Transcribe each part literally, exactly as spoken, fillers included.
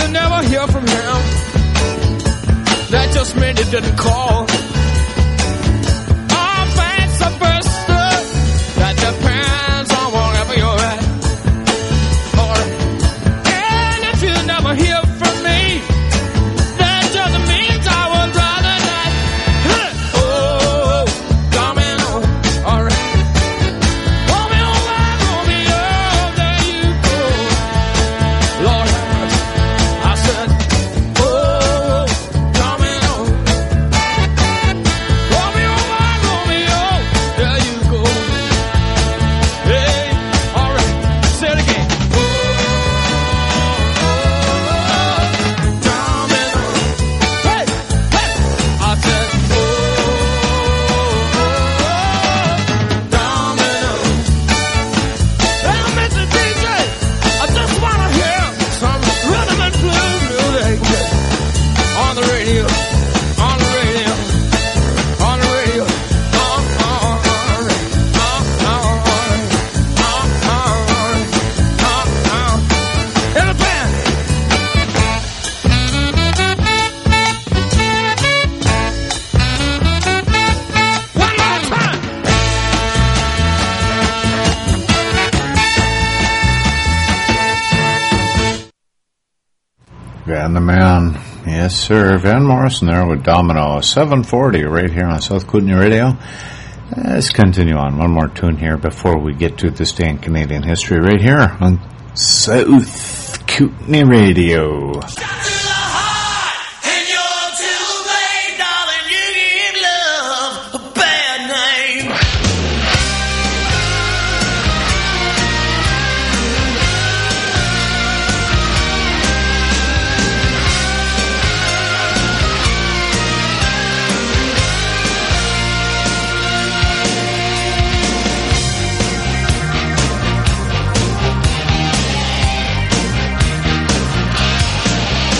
never hear from him, that just meant he didn't call. Oh, vice versa, that depends on wherever you're at. Or, and if you never hear from me, that just means I would rather not. Oh, domino, all right. Romeo, Romeo, there you go. Lord, I said, oh, domino. Romeo, Romeo, there you go. Hey, all right, say it again. Oh, domino. Hey, hey, I said, oh, domino. Hey, Mister D J, I just want to hear some rhythm and blues music on the radio, on the radio, on the radio. Uh, uh, uh, uh, uh, uh, uh, uh, in the band. One more time. Van the Man. Yes, sir. Van Morrison there with Domino. seven forty right here on South Kootenai Radio. Let's continue on. One more tune here before we get to this day in Canadian history right here on South Kootenai Radio. Thank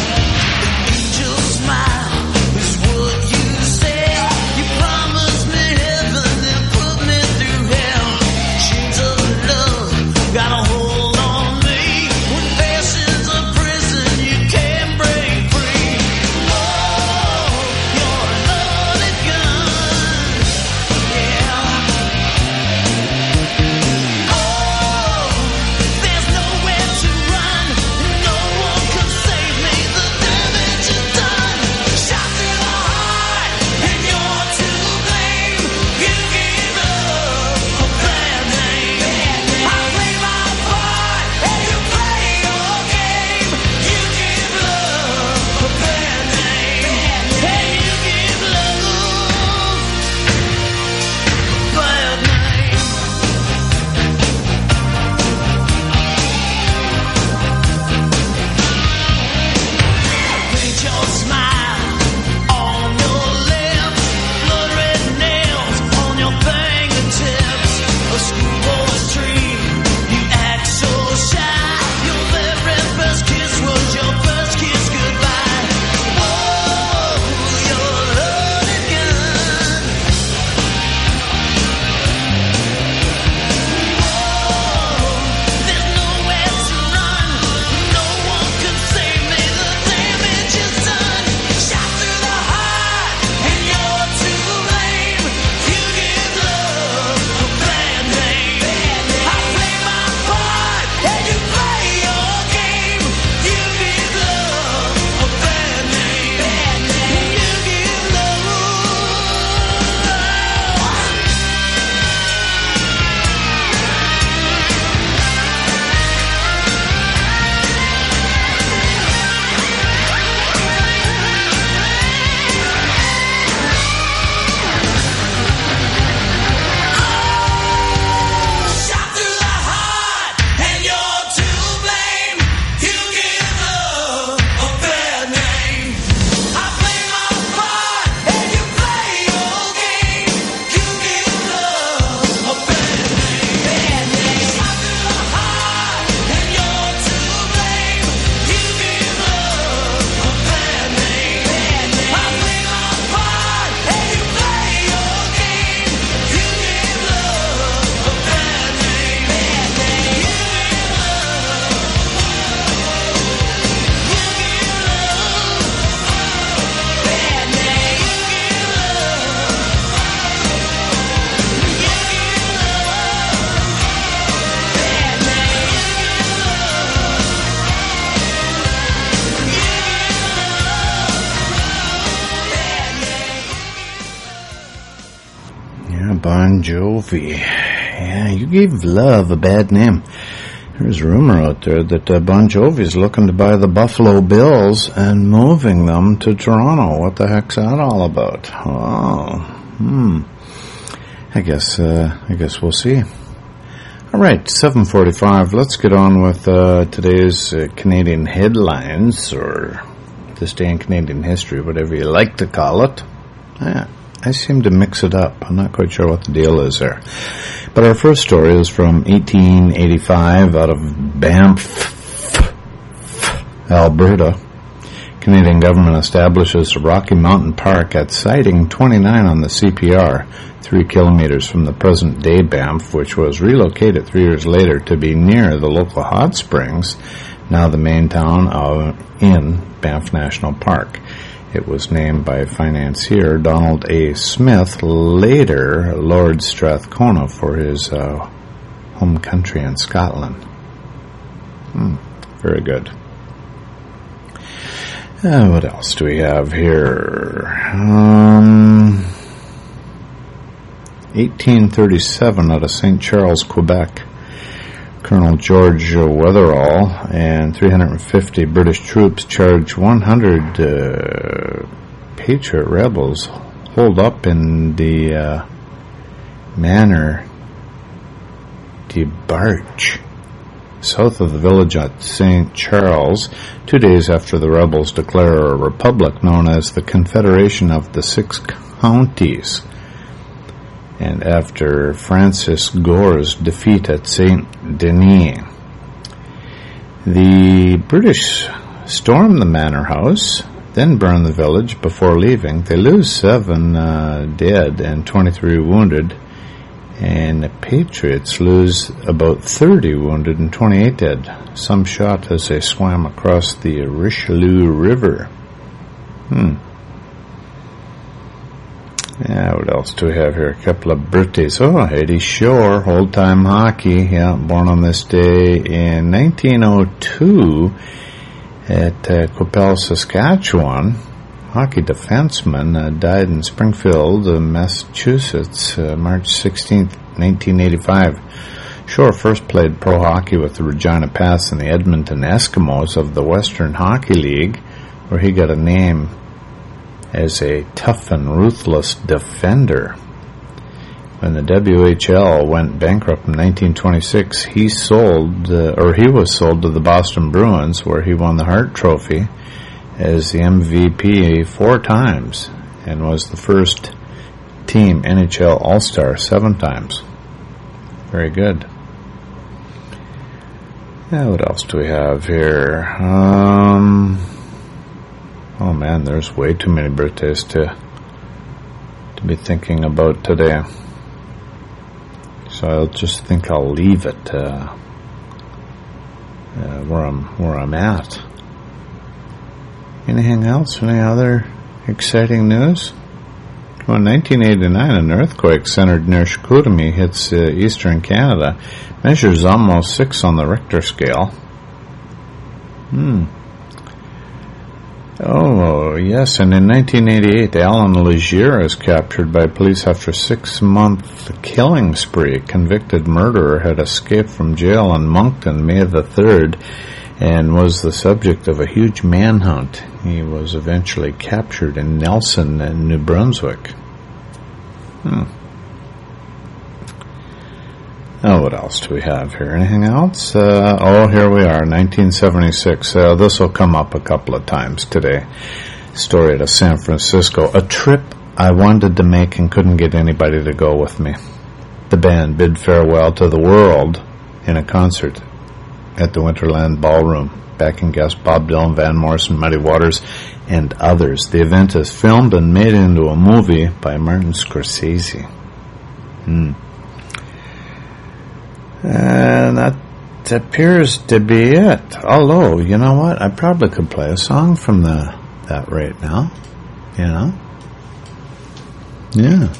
Bon Jovi. Yeah, you gave love a bad name. There's a rumor out there that uh, Bon Jovi's looking to buy the Buffalo Bills and moving them to Toronto. What the heck's that all about? Oh, hmm. I guess, uh, I guess we'll see. All right, seven forty-five. Let's get on with uh, today's uh, Canadian headlines, or this day in Canadian history, whatever you like to call it. Yeah, I seem to mix it up. I'm not quite sure what the deal is there. But our first story is from eighteen eighty-five out of Banff, Alberta. Canadian government establishes a Rocky Mountain Park at Siding twenty-nine on the C P R, three kilometers from the present-day Banff, which was relocated three years later to be near the local hot springs, now the main town of, in Banff National Park. It was named by financier Donald A. Smith, later Lord Strathcona, for his uh, home country in Scotland. Hmm, very good. Uh, what else do we have here? Um, eighteen thirty-seven out of Saint Charles, Quebec. Colonel George Wetherall and three hundred fifty British troops charged one hundred uh, Patriot rebels holed up in the uh, Manor de Barge, south of the village at Saint Charles, two days after the rebels declare a republic known as the Confederation of the Six Counties, and after Francis Gore's defeat at Saint Denis. The British storm the manor house, then burn the village before leaving. They lose seven uh, dead and twenty-three wounded, and the Patriots lose about thirty wounded and twenty-eight dead. Some shot as they swam across the Richelieu River. Hmm. Yeah, what else do we have here? A couple of birthdays. Oh, Eddie Shore, old-time hockey. Yeah, born on this day in nineteen oh two at uh, Coppell, Saskatchewan. Hockey defenseman, uh, died in Springfield, uh, Massachusetts, uh, March sixteenth, nineteen eighty-five. Shore first played pro hockey with the Regina Pats and the Edmonton Eskimos of the Western Hockey League, where he got a name as a tough and ruthless defender. When the W H L went bankrupt in nineteen twenty-six, he sold, uh, or he was sold to the Boston Bruins, where he won the Hart Trophy as the M V P four times and was the first team N H L All-Star seven times. Very good. Yeah, what else do we have here? Um... Oh man, there's way too many birthdays to to be thinking about today. So I'll just think I'll leave it uh, uh, where I'm where I'm at. Anything else? Any other exciting news? Well, in nineteen eighty-nine, an earthquake centered near Chicoutimi hits uh, eastern Canada. Measures almost six on the Richter scale. Hmm. Oh, yes, and in nineteen eighty-eight, Alan Legier is captured by police after a six-month killing spree. Convicted murderer had escaped from jail in Moncton May the third and was the subject of a huge manhunt. He was eventually captured in Nelson, New Brunswick. Hmm. Oh, what else do we have here? Anything else? Uh, oh, here we are, nineteen seventy-six. Uh, this will come up a couple of times today. Story out of San Francisco. A trip I wanted to make and couldn't get anybody to go with me. The band bid farewell to the world in a concert at the Winterland Ballroom. Backing guests Bob Dylan, Van Morrison, Muddy Waters, and others. The event is filmed and made into a movie by Martin Scorsese. Hmm. And that appears to be it. Although, you know what? I probably could play a song from the that right now. You know? Yeah.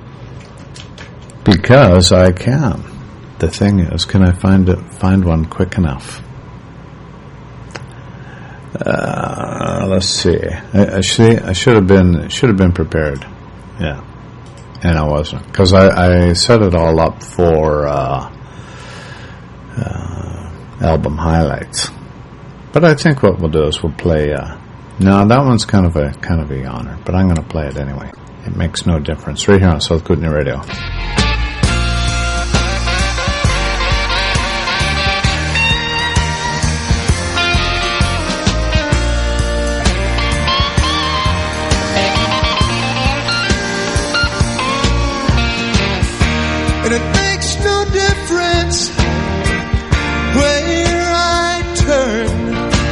Because I can. The thing is, can I find it, find one quick enough? Uh, let's see. I, I, should, I should have been should have been prepared. Yeah. and I wasn't, because I, I set it all up for uh, uh, album highlights. But I think what we'll do is we'll play. Uh, no, that one's kind of a kind of a yawner, but I'm going to play it anyway. It makes no difference. Right here on South Kootenai Radio. And it makes no difference where I turn.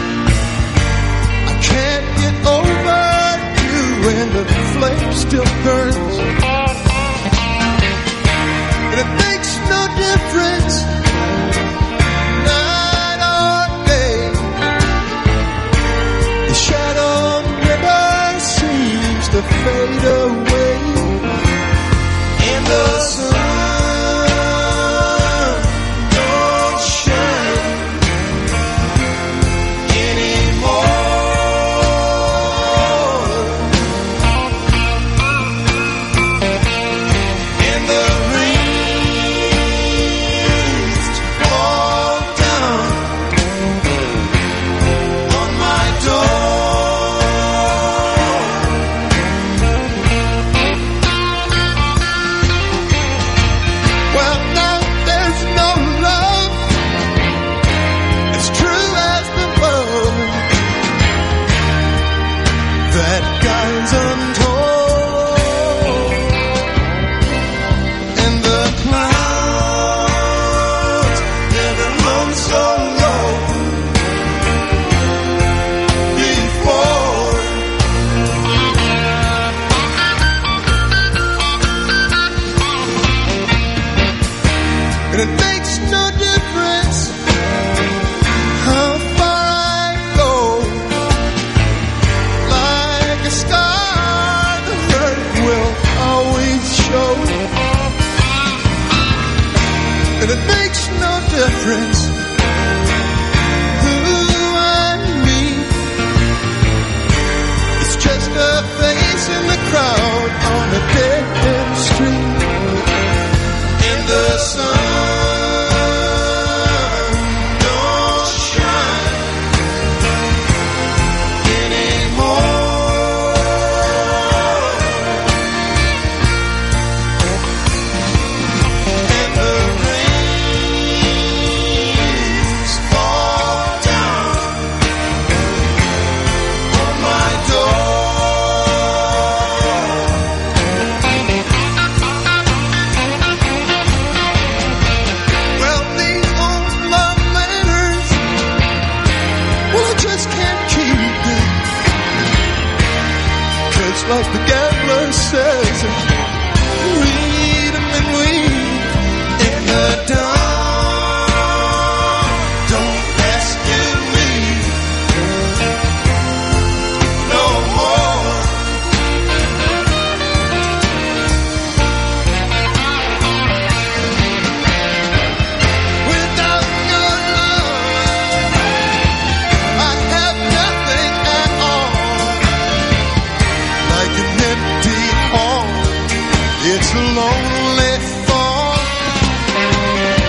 I can't get over you when the flame still burns. And it makes no difference night or day. The shadow never seems to fade away. And the sun like the gambler says, read them and weed in the dark. Don't rescue me no more. Without your love, I have nothing at all. Like an empty hall, it's a lonely fall.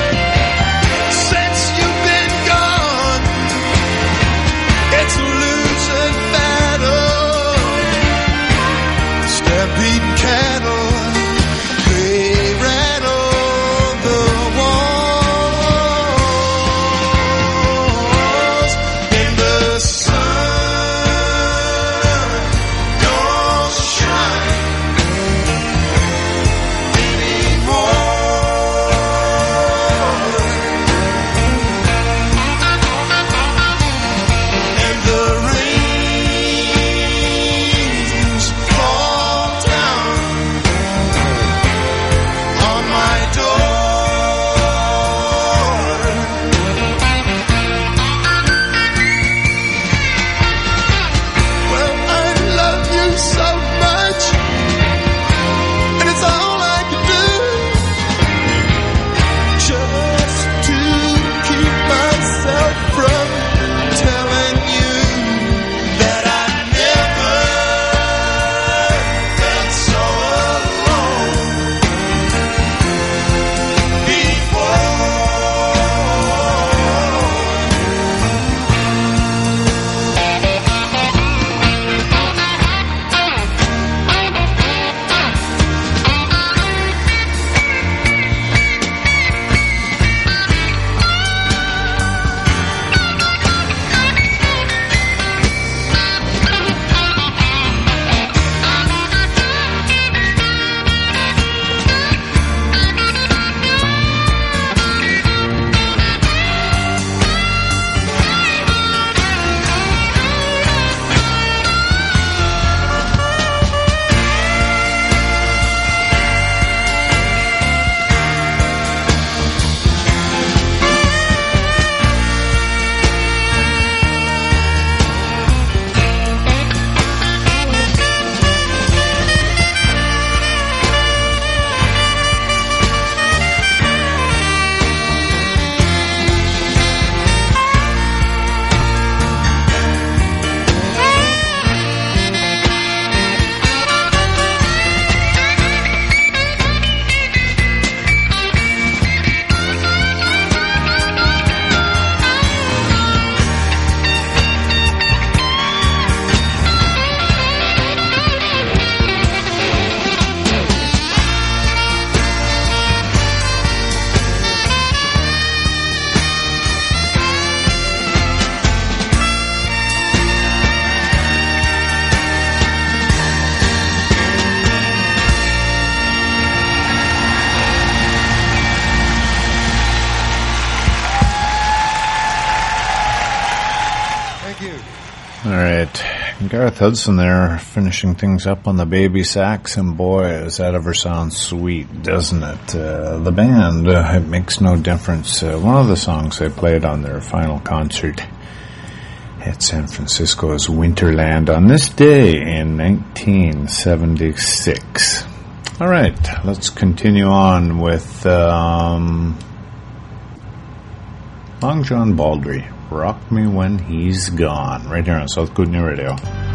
Gareth Hudson there, finishing things up on the baby sax, and boy, does that ever sound sweet, doesn't it? Uh, the band, uh, It Makes No Difference, uh, one of the songs they played on their final concert at San Francisco's Winterland on this day in nineteen seventy-six. All right, let's continue on with um, Long John Baldry. Rock Me When He's Gone, right here on South Kootenai Radio.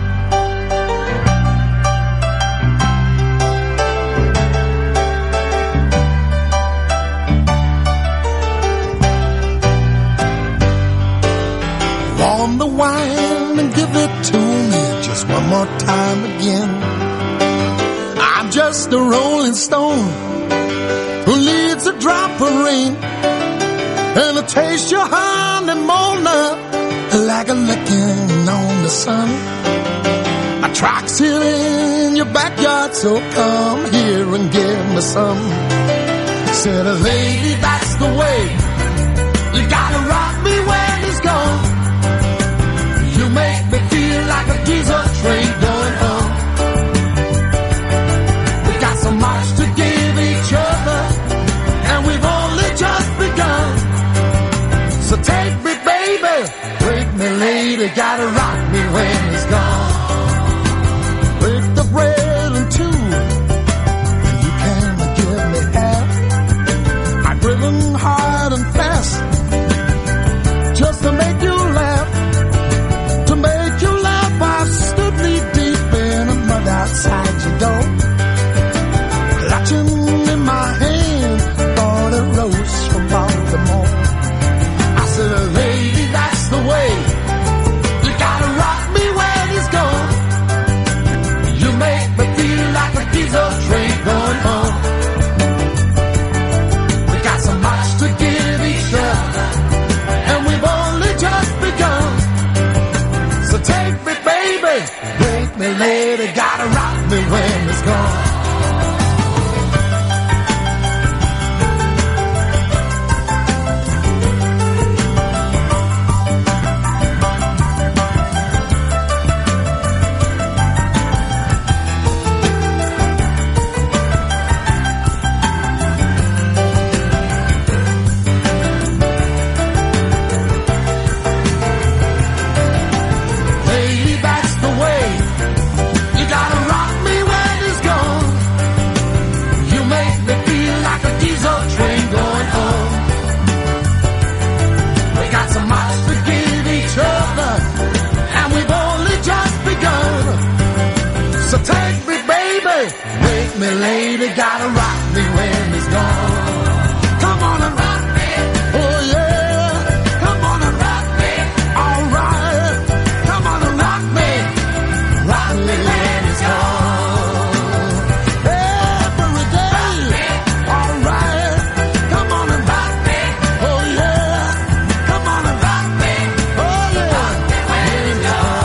On the wine and give it to me just one more time again. I'm just a rolling stone who needs a drop of rain and a taste your honeymoon like a licking on the sun. A track's here in your backyard, so come here and give me some. Said a lady, that's the way. You gotta rock me when he's gone. You make me feel like a diesel train going home. We got so much to give each other, and we've only just begun. So take me, baby, break me, lady, gotta rock me when he's gone. Break the bread in two, you can give me half. I've driven hard and fast just to make you laugh. To make you laugh, I've stood knee deep in the mud outside your door, clutching in my hand for the rose from Baltimore. Lady, that's the way. You gotta rock me when he's gone. You make me feel like a diesel train going home. We got so much to give each other, and we've only just begun. So take me, baby, break me, lady, gotta rock me when he's gone. Me, lady, gotta rock me when he's gone. Come on and rock me. Oh yeah. Come on and rock me. All right. Come on and rock me. Rock me when he's gone. Every day. All right. Come on and rock me. Oh yeah. Come on and rock me. Oh yeah. Rock me when he's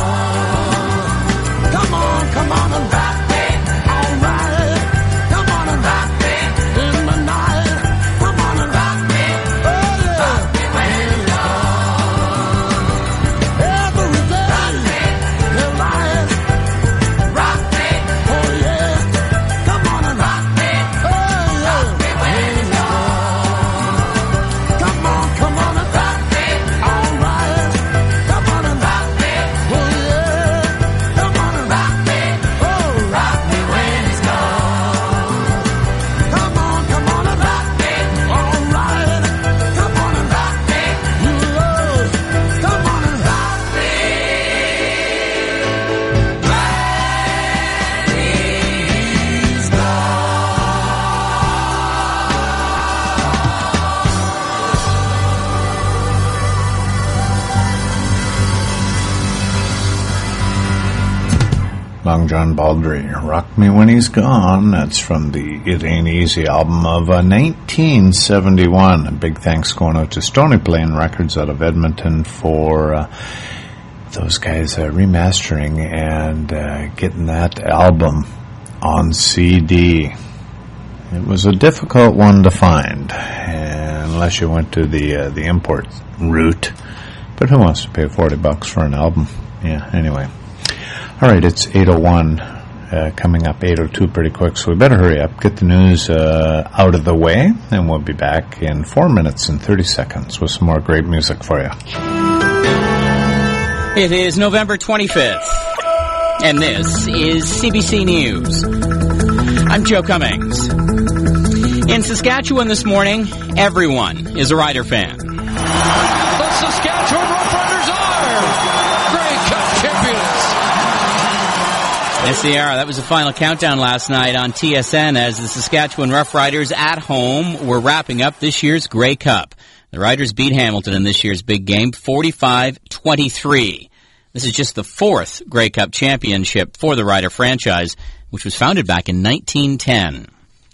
gone. Come on, come on and rock me. Long John Baldry, Rock Me When He's Gone. That's from the It Ain't Easy album of uh, nineteen seventy-one. A big thanks going out to Stony Plain Records out of Edmonton for uh, those guys uh, remastering and uh, getting that album on C D. It was a difficult one to find, unless you went to the uh, the import route. But who wants to pay forty bucks for an album? Yeah, anyway. All right, it's eight oh one, uh, coming up eight oh two pretty quick, so we better hurry up, get the news uh, out of the way, and we'll be back in four minutes and thirty seconds with some more great music for you. It is November twenty-fifth, and this is C B C News. I'm Joe Cummings. In Saskatchewan this morning, everyone is a Rider fan. The Saskatchewan Roughriders are Grey Cup champions. Yes, they are. That was the final countdown last night on T S N as the Saskatchewan Roughriders at home were wrapping up this year's Grey Cup. The Riders beat Hamilton in this year's big game, forty-five twenty-three. This is just the fourth Grey Cup championship for the Rider franchise, which was founded back in nineteen ten.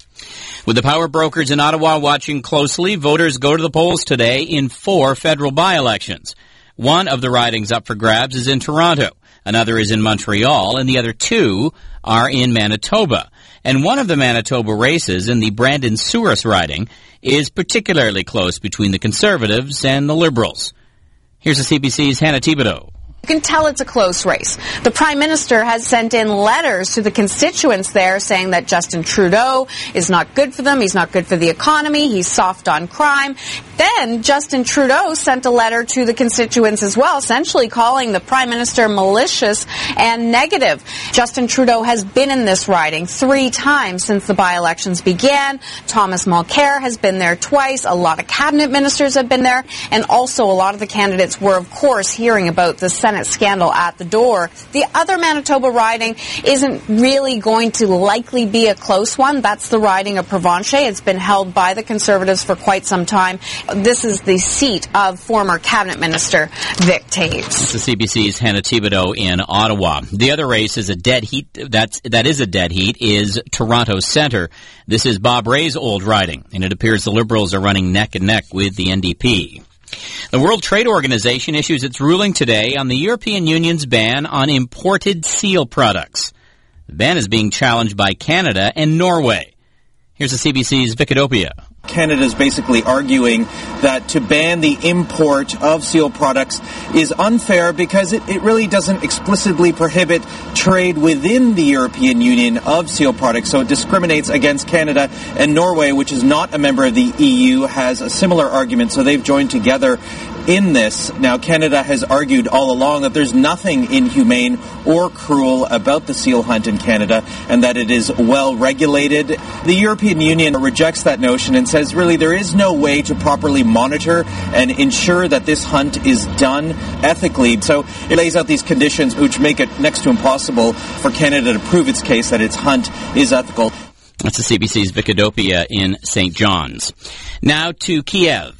With the power brokers in Ottawa watching closely, voters go to the polls today in four federal by-elections. One of the ridings up for grabs is in Toronto, another is in Montreal, and the other two are in Manitoba. And one of the Manitoba races in the Brandon Souris riding is particularly close between the Conservatives and the Liberals. Here's the C B C's Hannah Thibodeau. You can tell it's a close race. The Prime Minister has sent in letters to the constituents there saying that Justin Trudeau is not good for them, he's not good for the economy, he's soft on crime. Then Justin Trudeau sent a letter to the constituents as well, essentially calling the Prime Minister malicious and negative. Justin Trudeau has been in this riding three times since the by-elections began. Thomas Mulcair has been there twice, a lot of cabinet ministers have been there, and also a lot of the candidates were, of course, hearing about the Senate scandal at the door. The other Manitoba riding isn't really going to likely be a close one. That's the riding of Provencher. It's been held by the Conservatives for quite some time. This is the seat of former Cabinet Minister Vic Toews. It's the C B C's Hannah Thibodeau in Ottawa. The other race is a dead heat. That's, that is a dead heat, is Toronto Centre. This is Bob Rae's old riding, and it appears the Liberals are running neck and neck with the N D P. The World Trade Organization issues its ruling today on the European Union's ban on imported seal products. The ban is being challenged by Canada and Norway. Here's the C B C's Vicadopia. Canada is basically arguing that to ban the import of seal products is unfair because it, it really doesn't explicitly prohibit trade within the European Union of seal products. So it discriminates against Canada, and Norway, which is not a member of the E U, has a similar argument. So they've joined together in this. Now, Canada has argued all along that there's nothing inhumane or cruel about the seal hunt in Canada and that it is well regulated. The European Union rejects that notion and says really there is no way to properly monitor and ensure that this hunt is done ethically. So it lays out these conditions which make it next to impossible for Canada to prove its case that its hunt is ethical. That's the C B C's Vicadopia in Saint John's. Now to Kiev.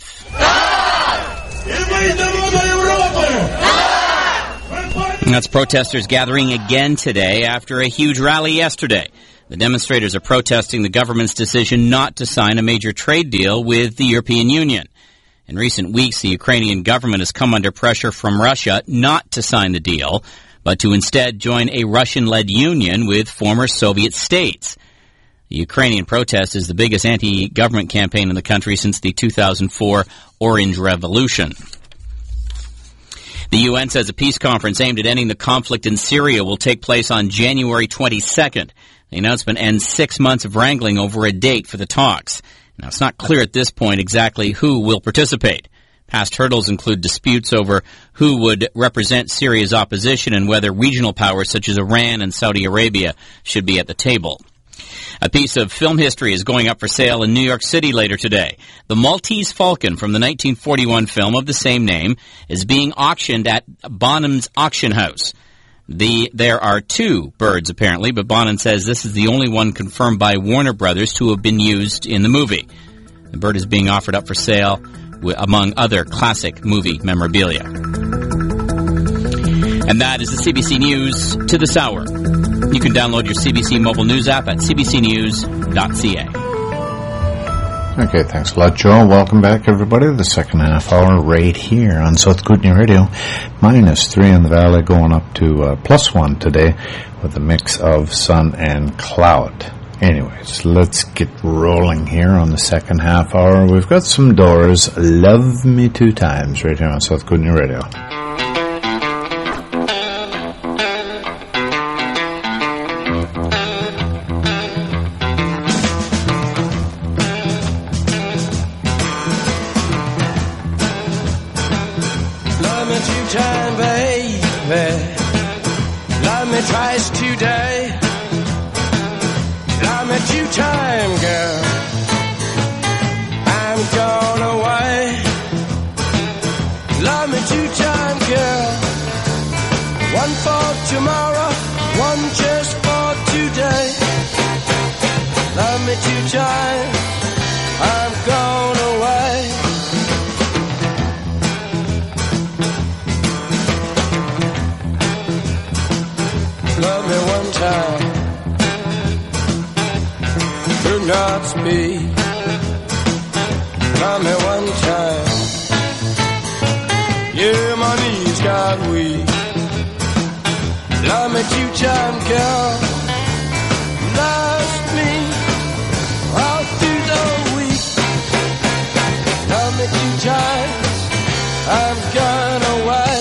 And that's protesters gathering again today after a huge rally yesterday. The demonstrators are protesting the government's decision not to sign a major trade deal with the European Union. In recent weeks, the Ukrainian government has come under pressure from Russia not to sign the deal, but to instead join a Russian-led union with former Soviet states. The Ukrainian protest is the biggest anti-government campaign in the country since the two thousand four Orange Revolution. The U N says a peace conference aimed at ending the conflict in Syria will take place on January twenty-second. The announcement ends six months of wrangling over a date for the talks. Now, it's not clear at this point exactly who will participate. Past hurdles include disputes over who would represent Syria's opposition and whether regional powers such as Iran and Saudi Arabia should be at the table. A piece of film history is going up for sale in New York City later today. The Maltese Falcon from the nineteen forty-one film of the same name is being auctioned at Bonham's Auction House. The, there are two birds, apparently, but Bonham says this is the only one confirmed by Warner Brothers to have been used in the movie. The bird is being offered up for sale, w- among other classic movie memorabilia. And that is the C B C News to this hour. You can download your C B C mobile news app at c b c news dot c a. Okay, thanks a lot, Joe. Welcome back, everybody, to the second half hour right here on South Kootenay Radio. Minus three in the valley, going up to uh, plus one today with a mix of sun and cloud. Anyways, let's get rolling here on the second half hour. We've got some Doors, Love Me Two Times, right here on South Kootenay Radio. twice today. I met you time, girl. I'm gone away. Love me two time, girl. One for tomorrow, one just for today. Love me two time, I'm gone away. Love me one time, do not speak. Love me one time, yeah, my knees got weak. Love me two time, girl. Love me all through the week. Love me two times, I'm gone away.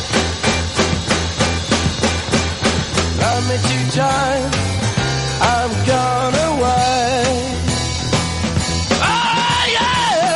Love me two times, I'm gone away. Oh yeah.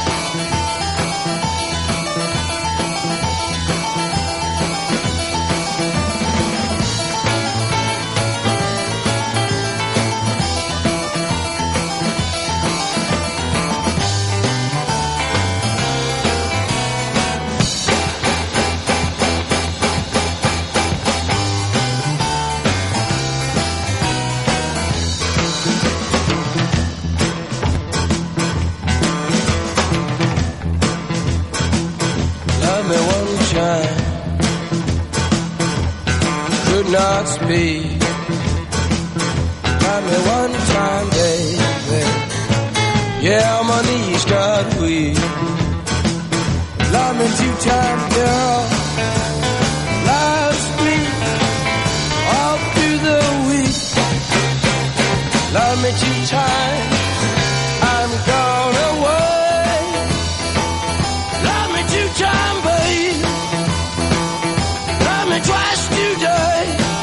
Could not speak. Got me one time, baby. Yeah, my knees got weak. Love me two times, girl. Loves me all through the week. Love me two times, I'm gone away. Love me two times, baby. Love me twice today.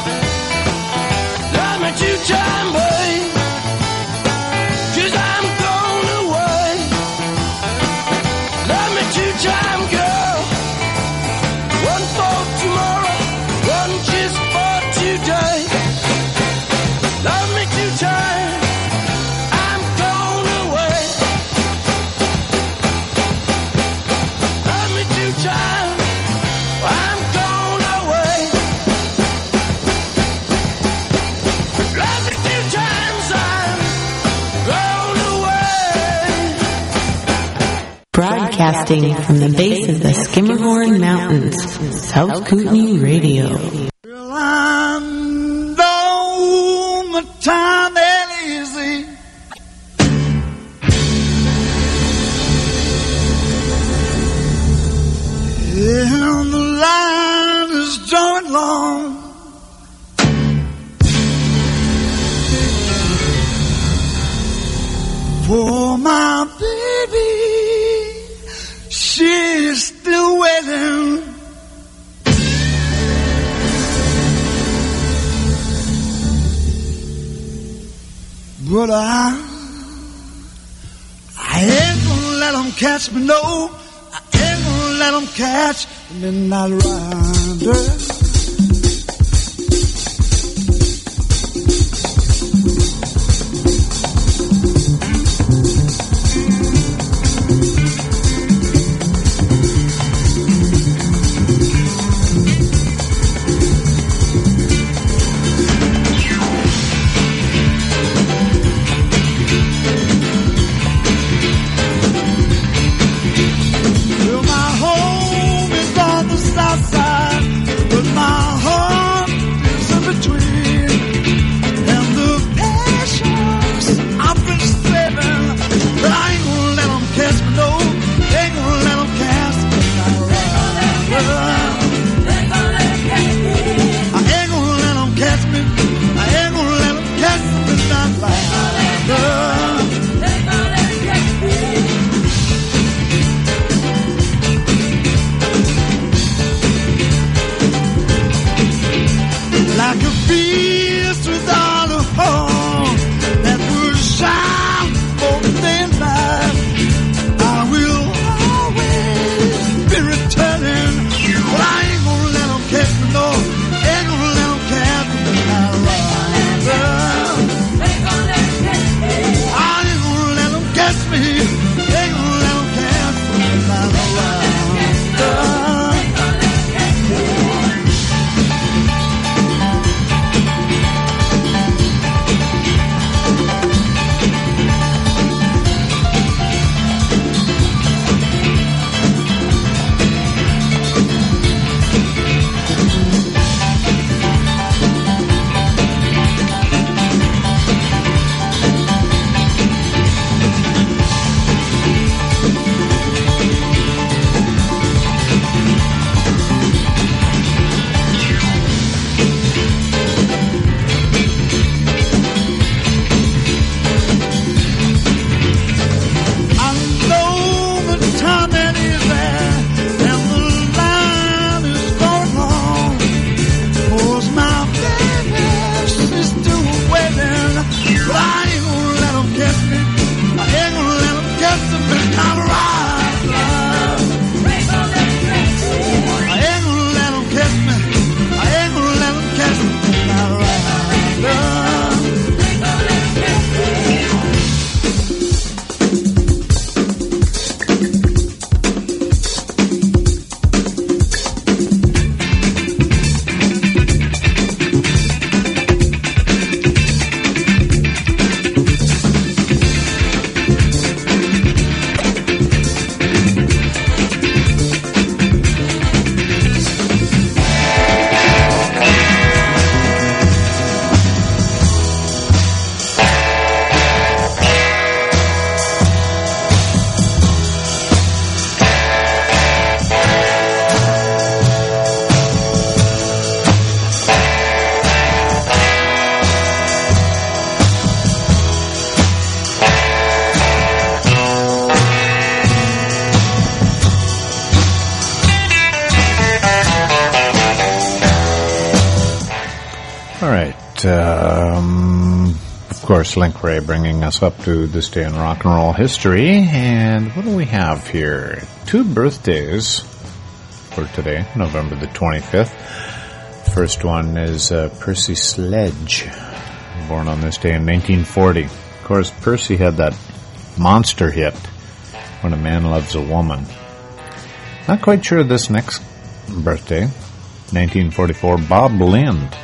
Love me two time, babe. 'Cause I'm gone away. Love me two time, girl. One for tomorrow, one just for today. Love me two time, I'm gone away. Love me two time, I'm gone away. Love me two times, I'm gone away. Broadcasting from the base of the Skimmerhorn Mountains, South Kootenai Radio. Well, I know my time ain't easy. And the line is drawing long. For my baby, she's still waiting. But I, I ain't gonna let them catch me, no. I ain't gonna let them catch the midnight rider. Well, my home is on the south side, but my heart is in between. And the passions I've been saving, but I ain't gonna let them catch me, no. Ain't gonna let them catch me. I ain't gonna let them catch me. I ain't gonna let them catch me. Not like like a beast without a home that would shine for the day and night. I will always be returning, but I ain't gonna let them catch me, no. Ain't gonna let them catch me. Um, of course, Link Ray bringing us up to this day in rock and roll history. And what do we have here? Two birthdays for today, November the twenty-fifth. First one is uh, Percy Sledge, born on this day in nineteen forty. Of course, Percy had that monster hit, When a Man Loves a Woman. Not quite sure this next birthday, nineteen forty-four, Bob Lind.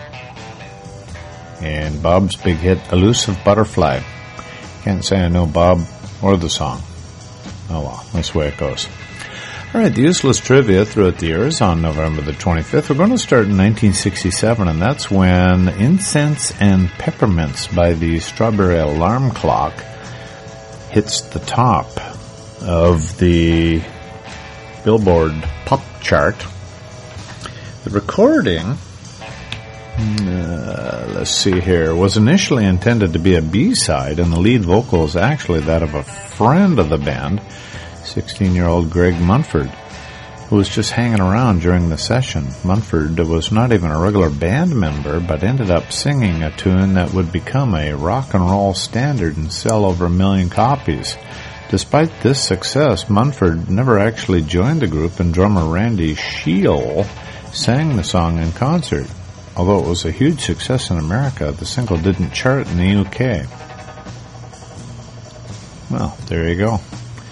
And Bob's big hit, Elusive Butterfly. Can't say I know Bob or the song. Oh well, that's the way it goes. Alright, the useless trivia throughout the years on November the twenty-fifth. We're going to start in nineteen sixty-seven, and that's when Incense and Peppermints by the Strawberry Alarm Clock hits the top of the Billboard Pop Chart. The recording, uh, let's see here, was initially intended to be a B-side, and the lead vocal is actually that of a friend of the band, sixteen-year-old Greg Munford, who was just hanging around during the session. Munford was not even a regular band member, but ended up singing a tune that would become a rock and roll standard and sell over a million copies. Despite this success, Munford never actually joined the group, and drummer Randy Scheel sang the song in concert. Although it was a huge success in America, the single didn't chart in the U K. Well, there you go.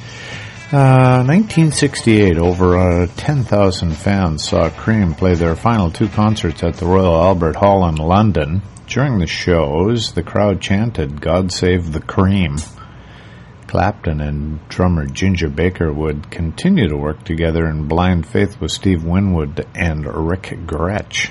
Uh, nineteen sixty-eight, over uh, ten thousand fans saw Cream play their final two concerts at the Royal Albert Hall in London. During the shows, the crowd chanted, "God Save the Cream." Clapton and drummer Ginger Baker would continue to work together in blind faith with Steve Winwood and Rick Gretsch.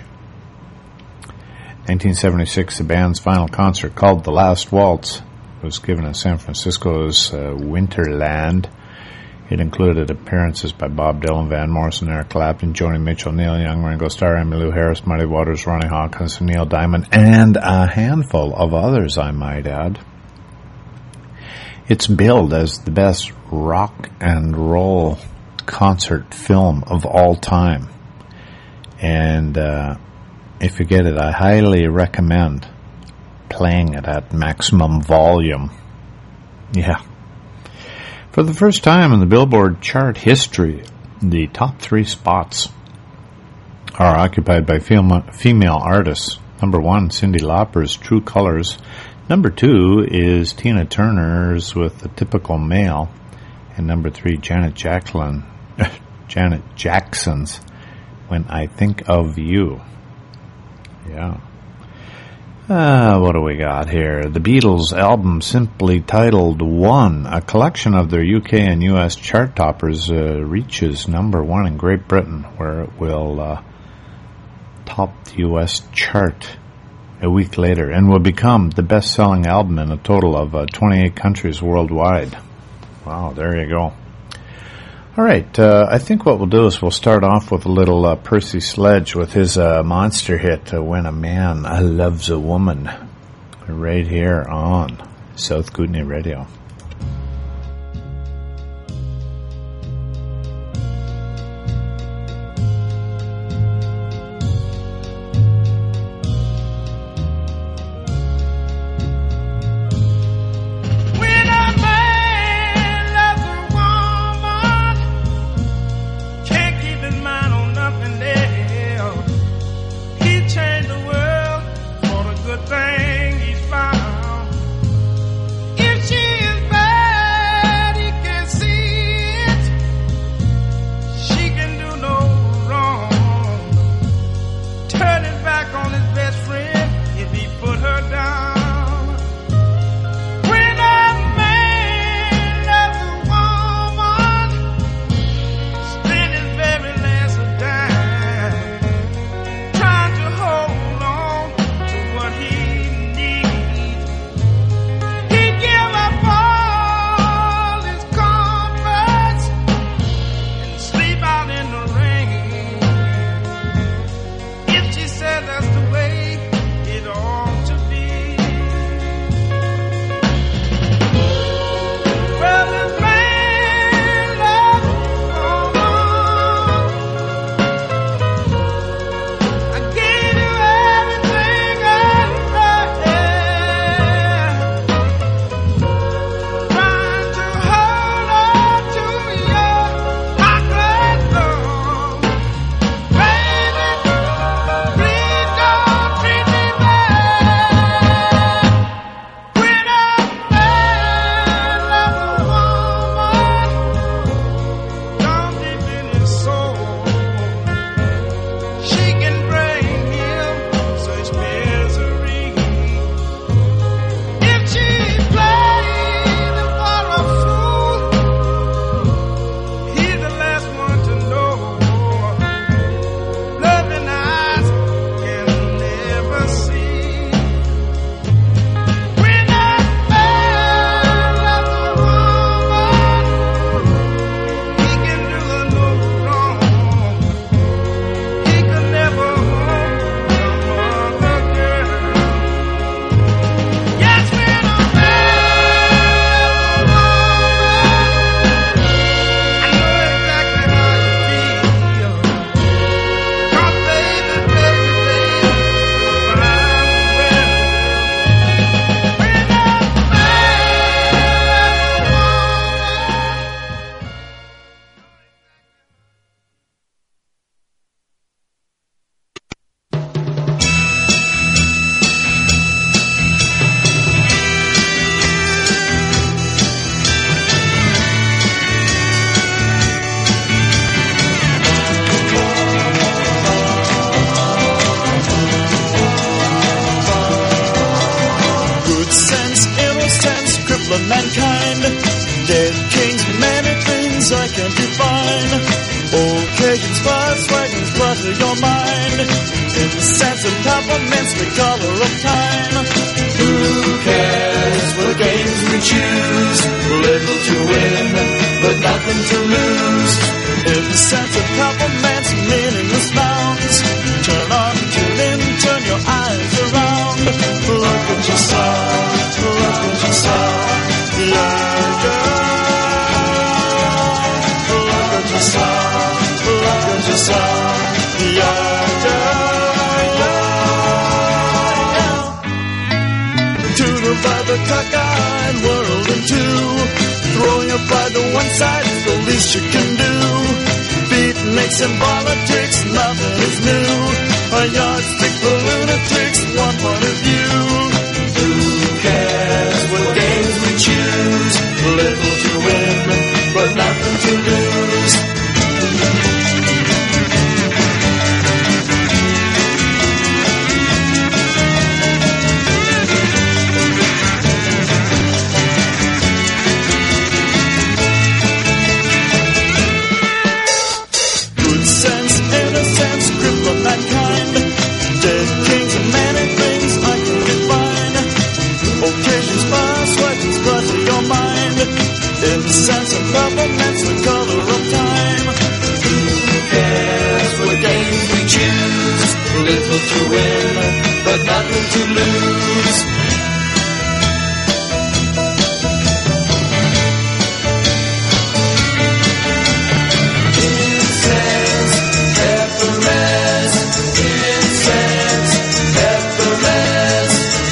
nineteen seventy-six, the band's final concert, called The Last Waltz, was given at San Francisco's uh, Winterland. It included appearances by Bob Dylan, Van Morrison, Eric Clapton, Joni Mitchell, Neil Young, Ringo Starr, Emmylou Harris, Muddy Waters, Ronnie Hawkins, Neil Diamond, and a handful of others, I might add. It's billed as the best rock and roll concert film of all time. And uh, if you get it, I highly recommend playing it at maximum volume. Yeah. For the first time in the Billboard chart history, the top three spots are occupied by female artists. Number one, Cyndi Lauper's True Colors. Number two is Tina Turner's With the Typical Male. And number three, Janet Jacqueline, Janet Jackson's When I Think of You. Yeah. Uh, what do we got here? The Beatles' album, simply titled One, a collection of their U K and U S chart toppers, uh, reaches number one in Great Britain, where it will uh, top the U S chart a week later and will become the best-selling album in a total of uh, twenty-eight countries worldwide. Wow, there you go. All right, uh, I think what we'll do is we'll start off with a little uh, Percy Sledge with his uh, monster hit, uh, When a Man Loves a Woman, right here on South Kootenai Radio. Thing he's found. If she is dance the color of time. Who cares what games we choose? Little to win, but nothing to lose. If the sense of compliments meaningless bounds, turn on, tune in, turn your eyes around. Look at yourself, look at yourself, yeah, yeah. Look at yourself, look at yourself, yeah, yeah, yeah. Tune by the cockeyed world in two. Throw your pride to one side, it's the least you can do. Beatniks and politics, nothing is new. A yardstick for lunatics, one point of view. Who cares what games we choose? Little to win, but nothing to lose. Sense of government's the color of time. Who cares what games we choose? Little to win, but nothing to lose. Incense, peppermint, incense, peppermint.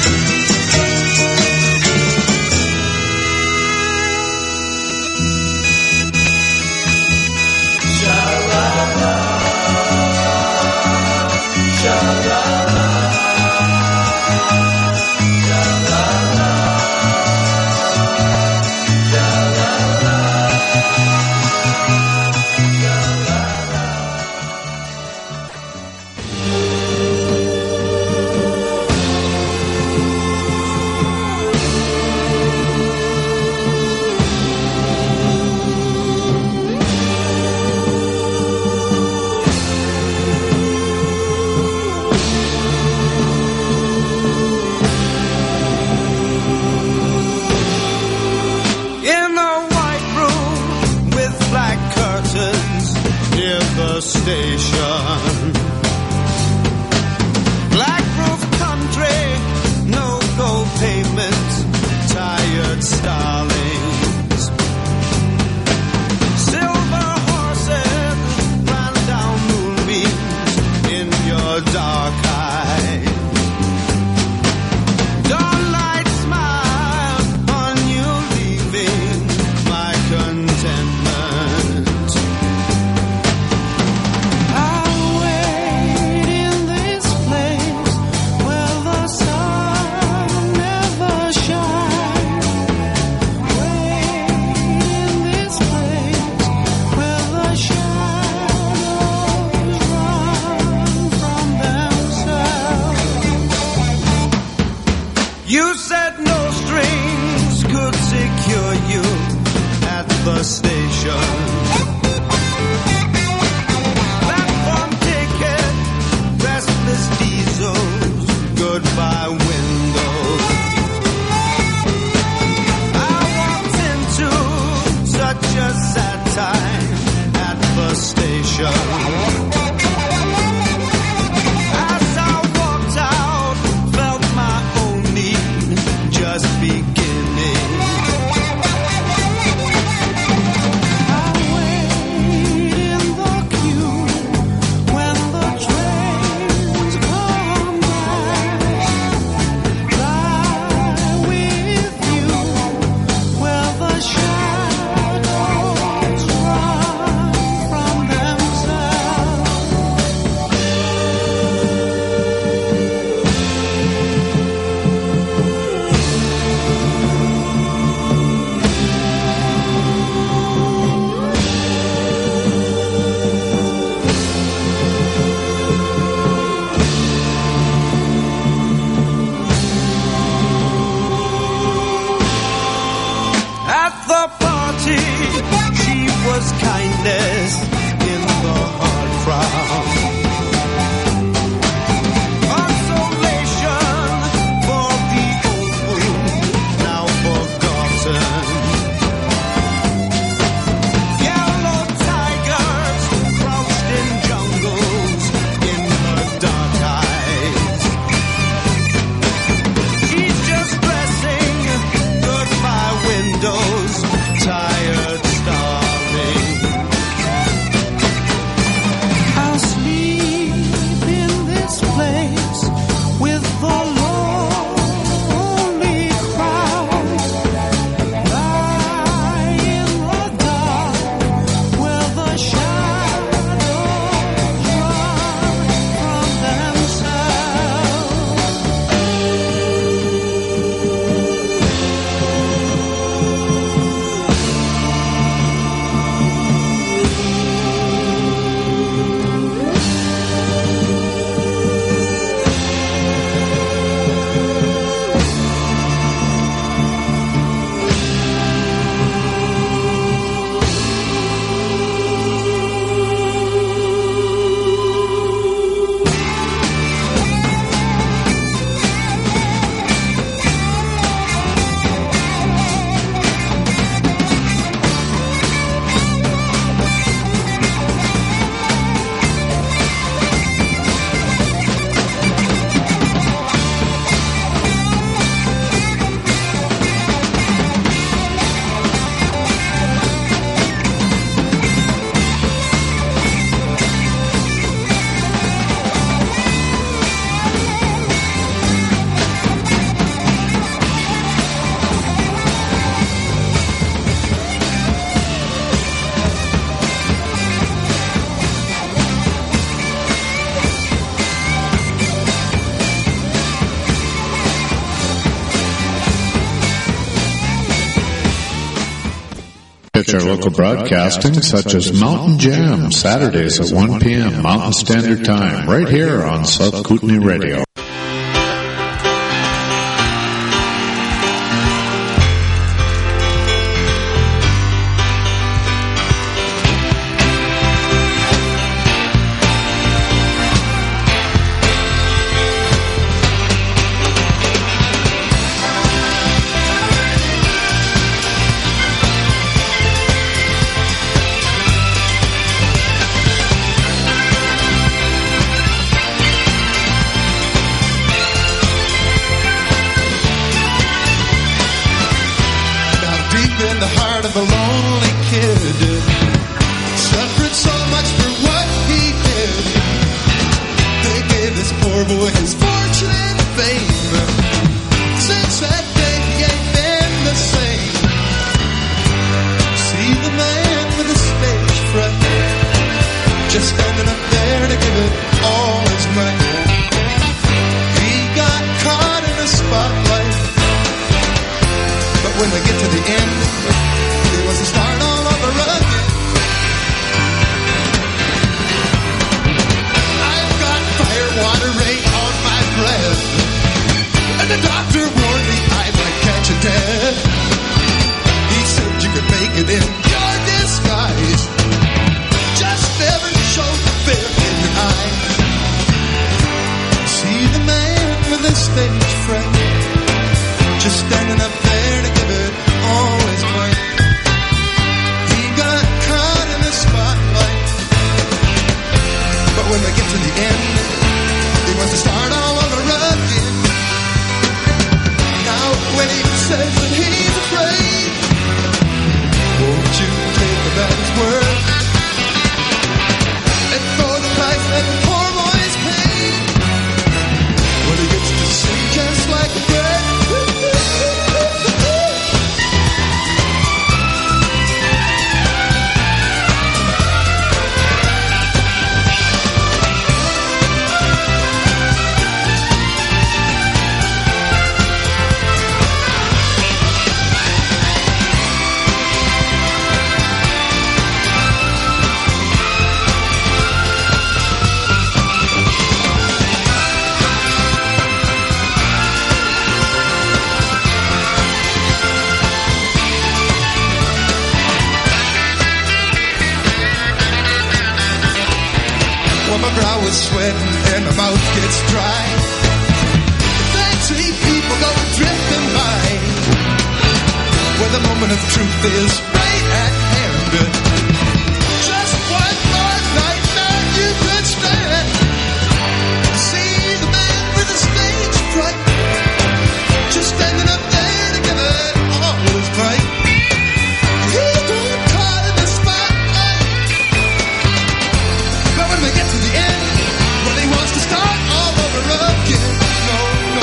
Station, black roof country, no gold pavement, tired starlings, silver horses ran down moonbeams in your dark eyes. Dawnlight smile on you, leaving my contentment. You said no strings could secure you at the station. Platform ticket, restless diesels, goodbye windows. I walked into such a sad time at the station. Just beginning. catch our local broadcasting, such as Mountain Jam, Saturdays at one p.m. Mountain Standard Time, right here on South Kootenai Radio.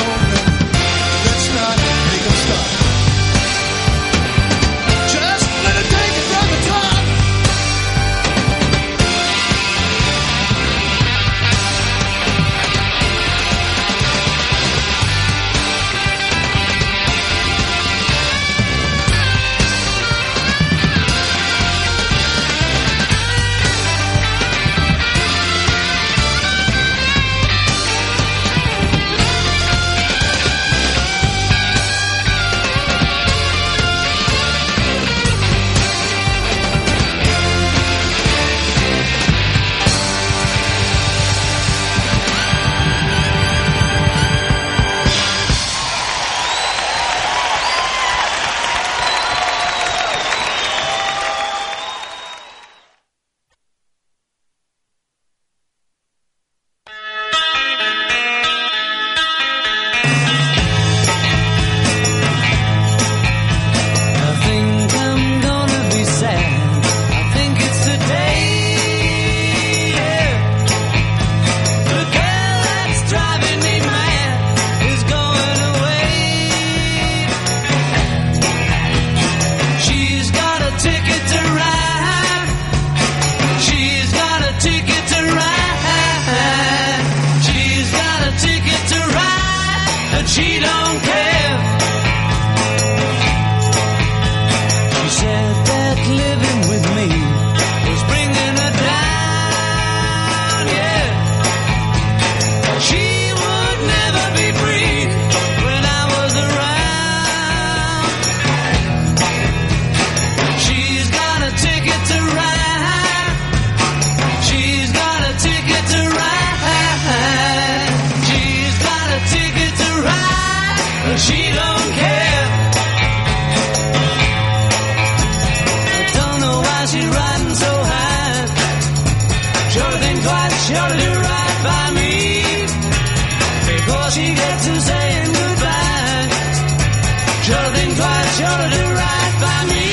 Just and she don't care. I don't know why she's riding so high. Sure think twice, sure to do right by me before she gets to saying goodbye. Sure think twice, sure to do right by me.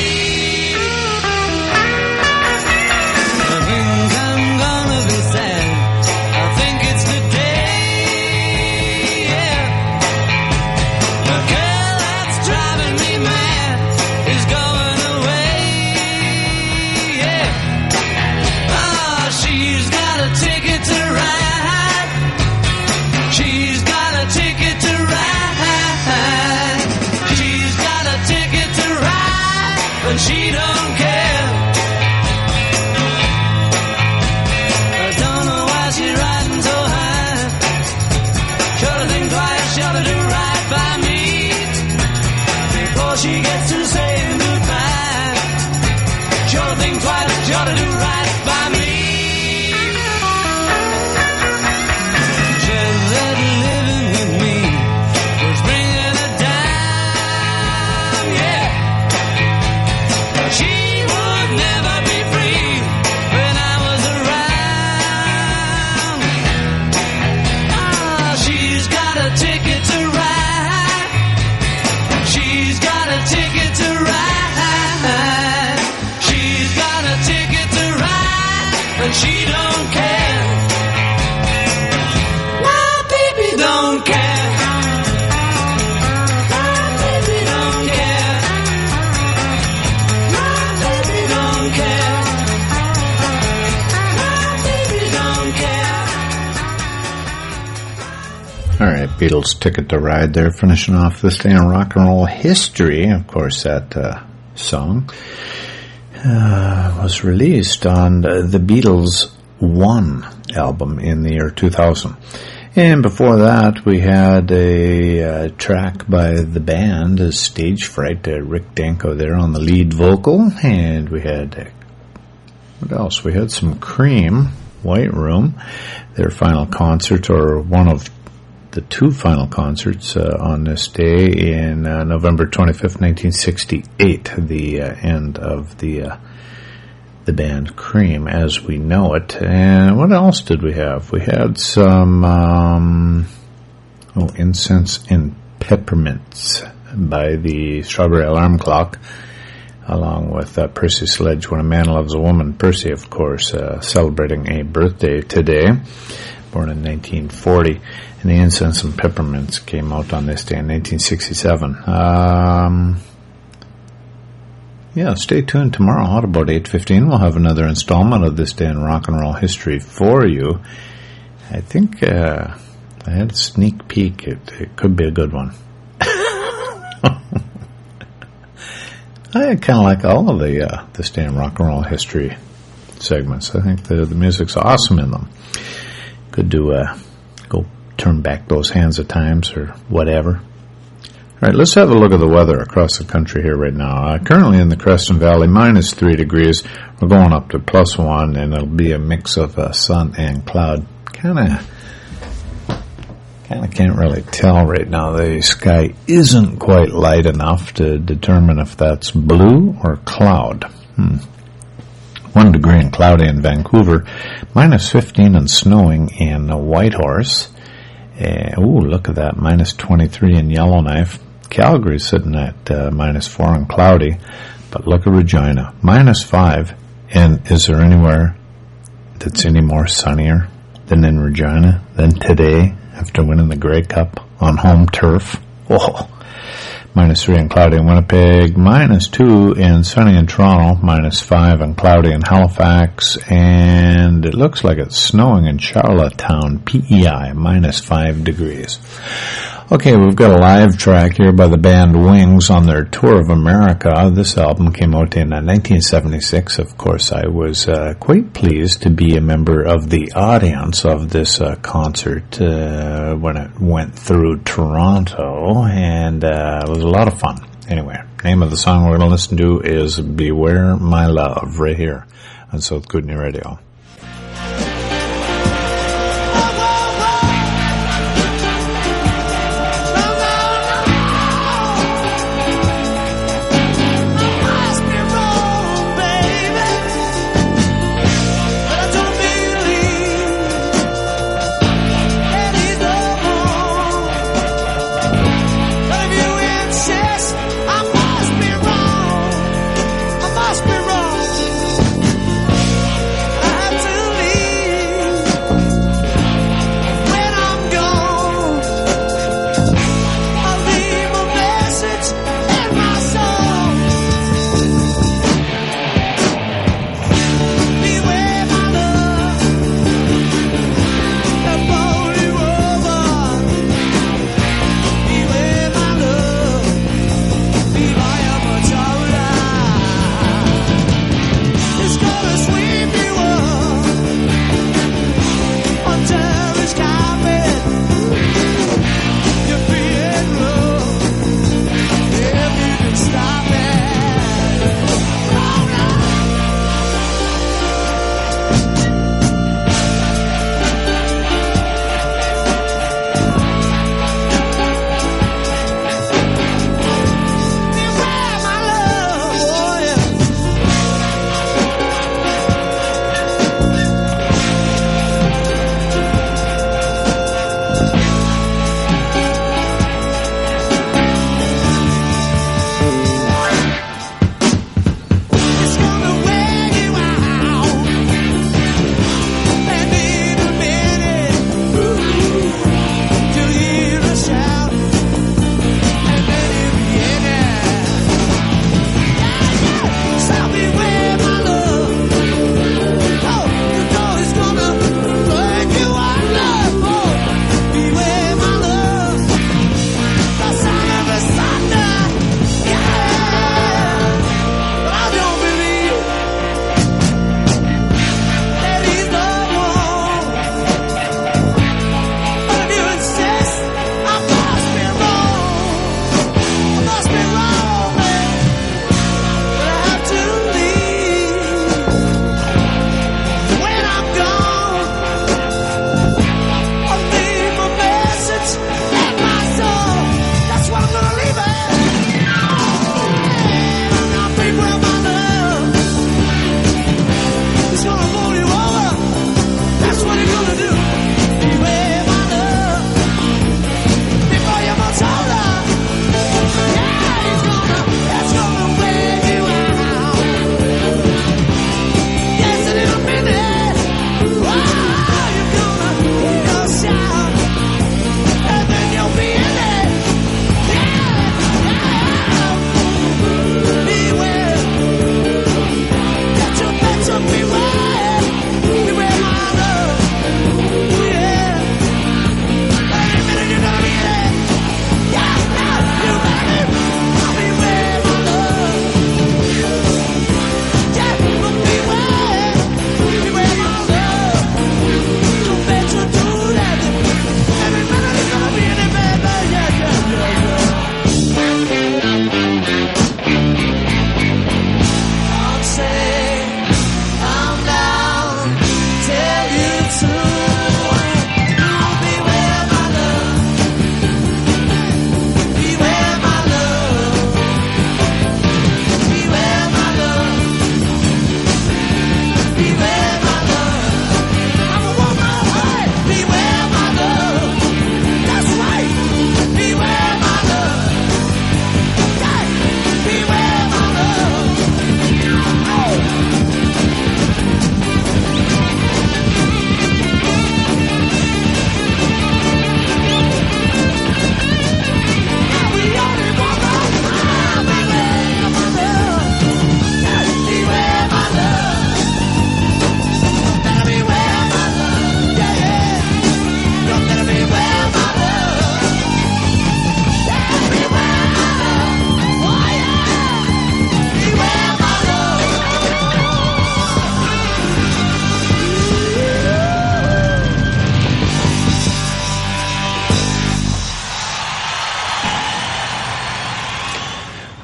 I think I'm gonna be sad. I think it's the day, yeah. The girl that's driving me mad is going away, yeah. Oh, she's got a ticket to ride. She's got a ticket to ride. She's got a ticket to ride, and she don't care. I don't know why she's riding so high. Sure to think twice, sure to do right by me before she gets to saying goodbye. Sure to think twice, sure to do right by me. Just that living with me was bringing her down, yeah. But she would never be free when I was around. Ah, she's got a ticket to ride. She's got a ticket to ride. She's got a ticket to ride, and she don't care. My baby don't care. My baby don't care. My baby don't care. My baby don't care. All right, Beatles' Ticket to Ride there, finishing off this day in rock and roll history. Of course, that uh, song uh, was released on the, the Beatles' One album in the year two thousand. And before that, we had a uh, track by the band, uh, Stage Fright, uh, Rick Danko there on the lead vocal. And we had, uh, what else? We had some Cream, White Room, their final concert, or one of the two final concerts uh, on this day in uh, November twenty-fifth, nineteen sixty-eight, the uh, end of the uh, the band Cream as we know it. And what else did we have? We had some um, oh, Incense and Peppermints by the Strawberry Alarm Clock, along with uh, Percy Sledge, When a Man Loves a Woman. Percy, of course, uh, celebrating a birthday today, born in nineteen forty. And the Incense and Peppermints came out on this day in nineteen sixty-seven. Um, yeah, stay tuned tomorrow at about eight fifteen. We'll have another installment of This Day in Rock and Roll History for you. I think uh, I had a sneak peek. It, it could be a good one. I kind of like all of the uh, This Day in Rock and Roll History segments. I think the, the music's awesome in them. Good to uh, go turn back those hands at times or whatever. All right, let's have a look at the weather across the country here right now. Uh, currently in the Creston Valley, minus three degrees. We're going up to plus one, and it'll be a mix of uh, sun and cloud. Kind of, kind of can't really tell right now. The sky isn't quite light enough to determine if that's blue or cloud. Hmm. One degree and cloudy in Vancouver, minus fifteen and snowing in Whitehorse. Uh, ooh, look at that, minus twenty-three in Yellowknife. Calgary's sitting at uh, minus four and cloudy, but look at Regina, minus five. And is there anywhere that's any more sunnier than in Regina than today after winning the Grey Cup on home turf? Oh, minus three and cloudy in Winnipeg, minus two in sunny in Toronto, minus five and cloudy in Halifax, and it looks like it's snowing in Charlottetown, P E I, minus five degrees. Okay, we've got a live track here by the band Wings on their Tour of America. This album came out in uh, nineteen seventy-six. Of course, I was uh, quite pleased to be a member of the audience of this uh, concert uh, when it went through Toronto, and uh, it was a lot of fun. Anyway, name of the song we're going to listen to is Beware My Love, right here on South Kootenai Radio. Oh,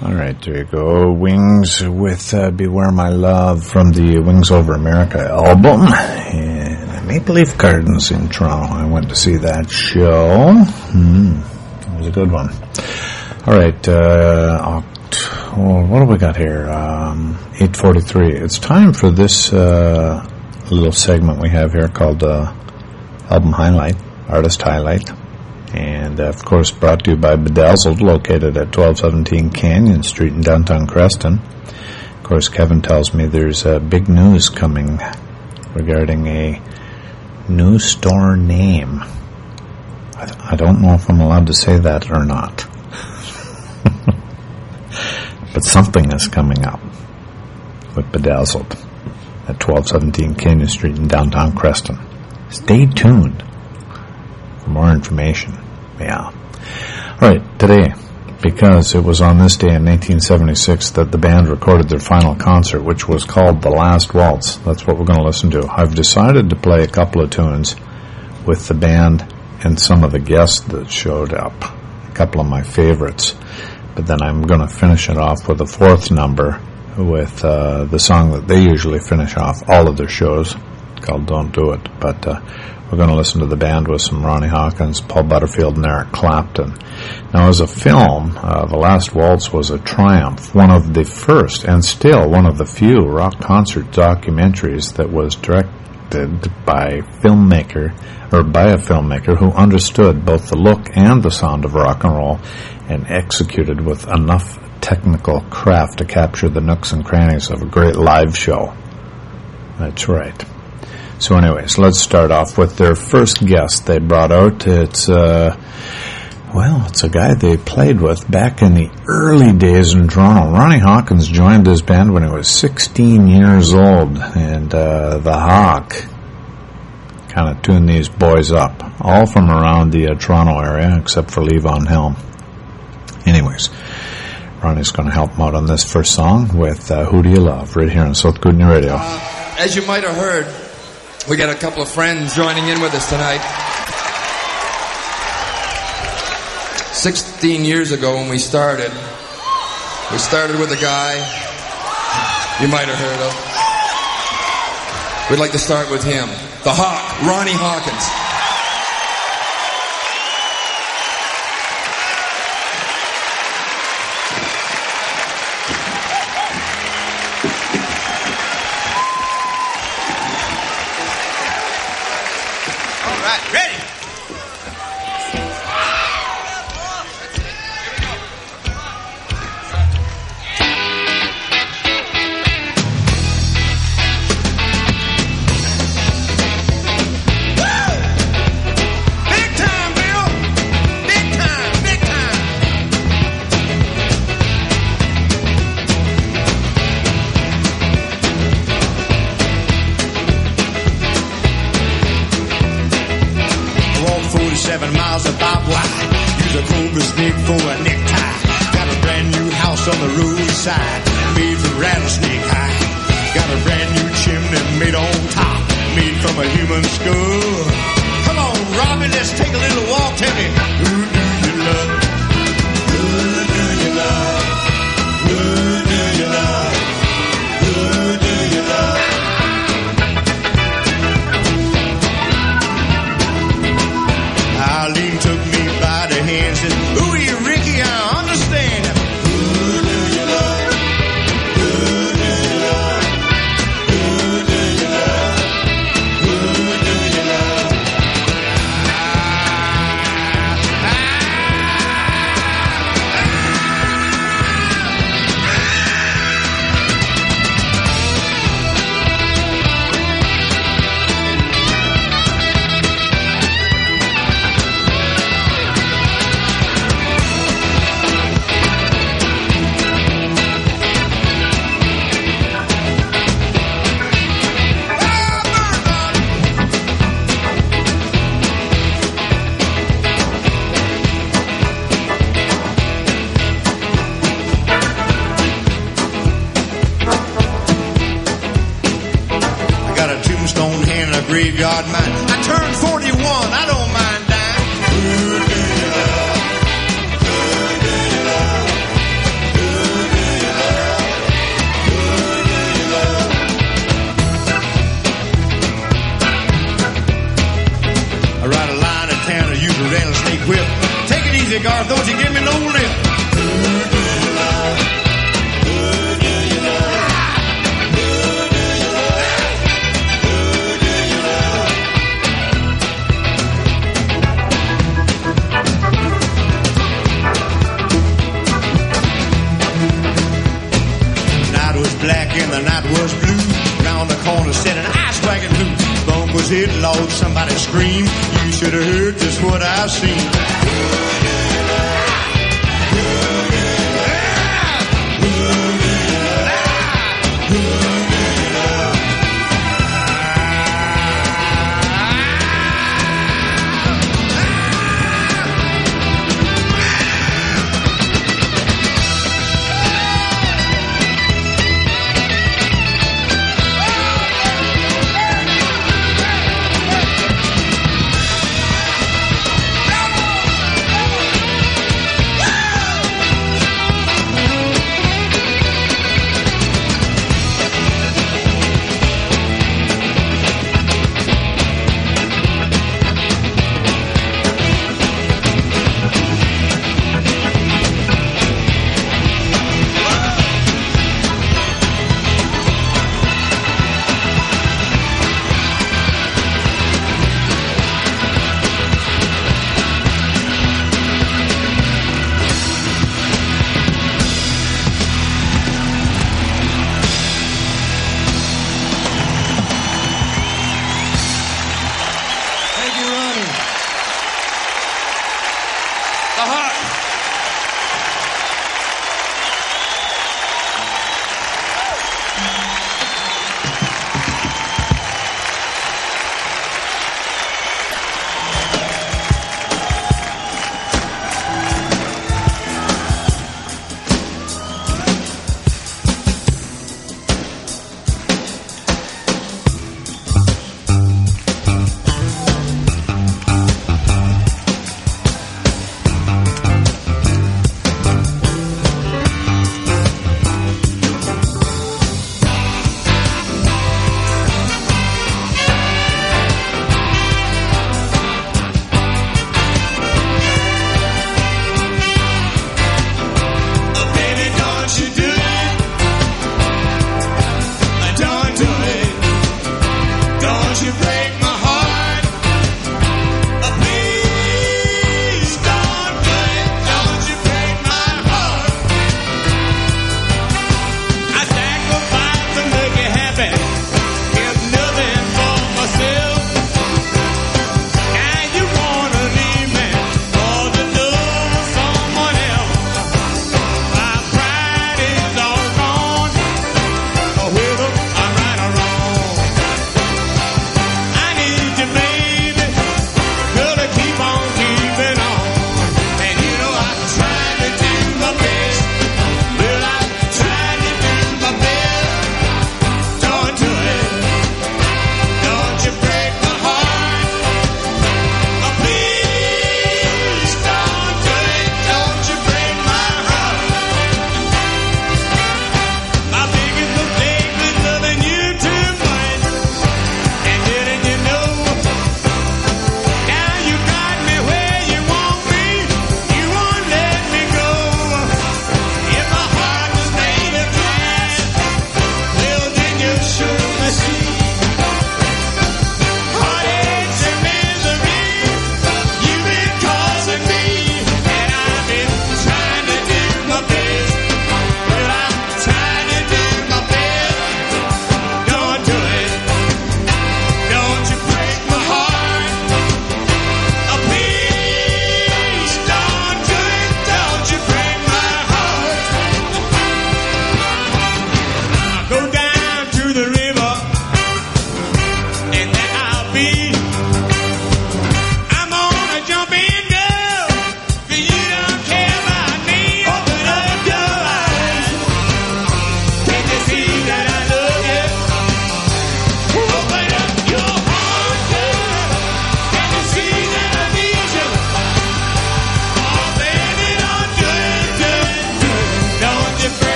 All right, there you go. Wings with uh, Beware My Love from the Wings Over America album. And Maple Leaf Gardens in Toronto. I went to see that show. Mm, it was a good one. All right, uh, oct- well, what do we got here? Um, eight forty-three. It's time for this uh, little segment we have here called uh, Album Highlight, Artist Highlight. And, uh, of course, brought to you by Bedazzled, located at twelve seventeen Canyon Street in downtown Creston. Of course, Kevin tells me there's uh, big news coming regarding a new store name. I, th- I don't know if I'm allowed to say that or not. But something is coming up with Bedazzled at twelve seventeen Canyon Street in downtown Creston. Stay tuned for more information. Yeah. All right, today, because it was on this day in nineteen seventy-six that the band recorded their final concert, which was called The Last Waltz. That's what we're going to listen to. I've decided to play a couple of tunes with the band and some of the guests that showed up, a couple of my favorites. But then I'm going to finish it off with a fourth number with uh, the song that they usually finish off all of their shows, called Don't Do It. But uh, we're going to listen to the band with some Ronnie Hawkins, Paul Butterfield, and Eric Clapton. Now, as a film, uh, The Last Waltz was a triumph, one of the first and still one of the few rock concert documentaries that was directed by filmmaker or by a filmmaker who understood both the look and the sound of rock and roll and executed with enough technical craft to capture the nooks and crannies of a great live show. That's right. So anyways, let's start off with their first guest they brought out. It's, uh, well, it's a guy they played with back in the early days in Toronto. Ronnie Hawkins joined his band when he was sixteen years old, and uh, the Hawk kind of tuned these boys up, all from around the uh, Toronto area, except for Levon Helm. Anyways, Ronnie's going to help him out on this first song with uh, Who Do You Love, right here on South Kootenai Radio. Uh, as you might have heard, we got a couple of friends joining in with us tonight. Sixteen years ago when we started, we started with a guy you might have heard of. We'd like to start with him, the Hawk, Ronnie Hawkins. graveyard mine. I turned forty-one, I don't mind dying. Who do you love? Who do you love? Who back and the night was blue. Round the corner said an ice wagon loose. Bone was hit, Lord, somebody scream. You should have heard just what I seen.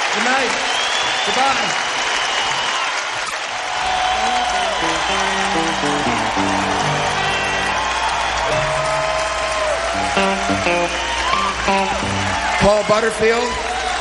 Good night. Goodbye. Paul Butterfield.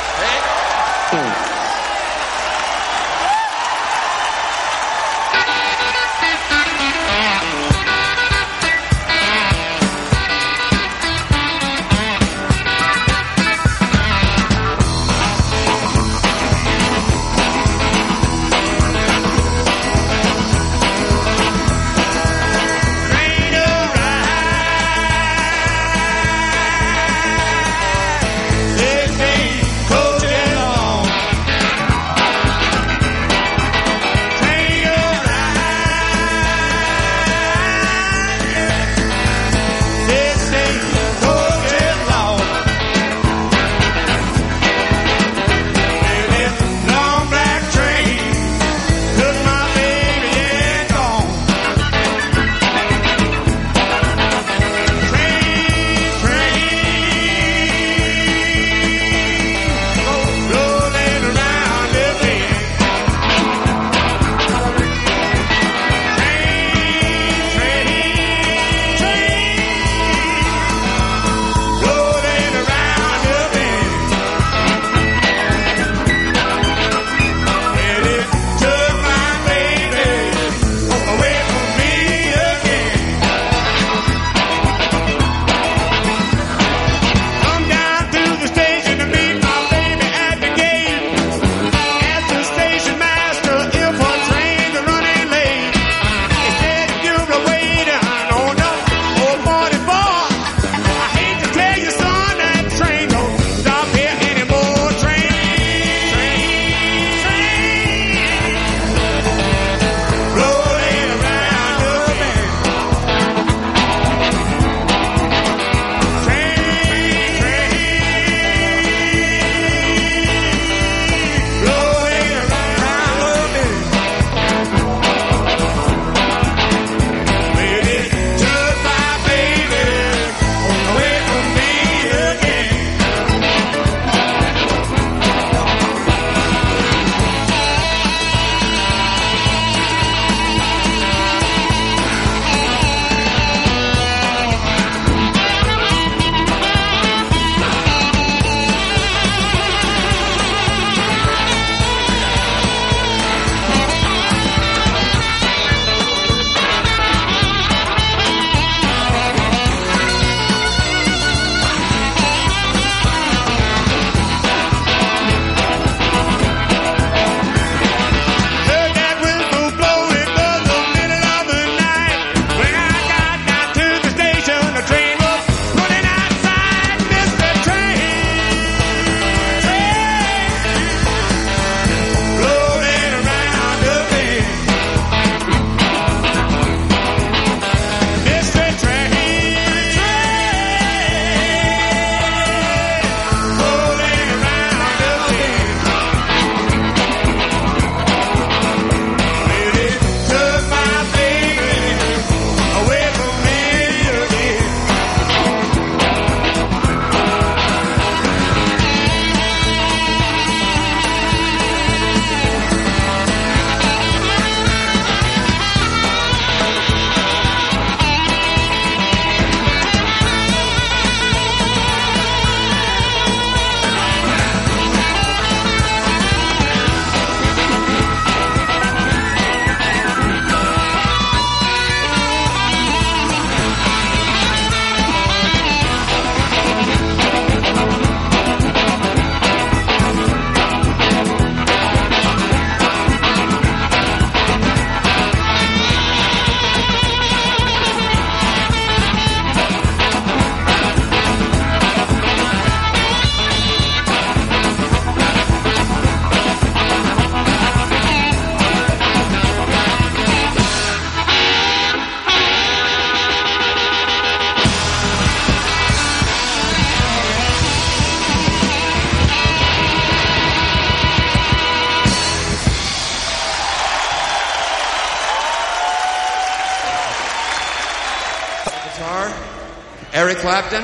Eric Clapton.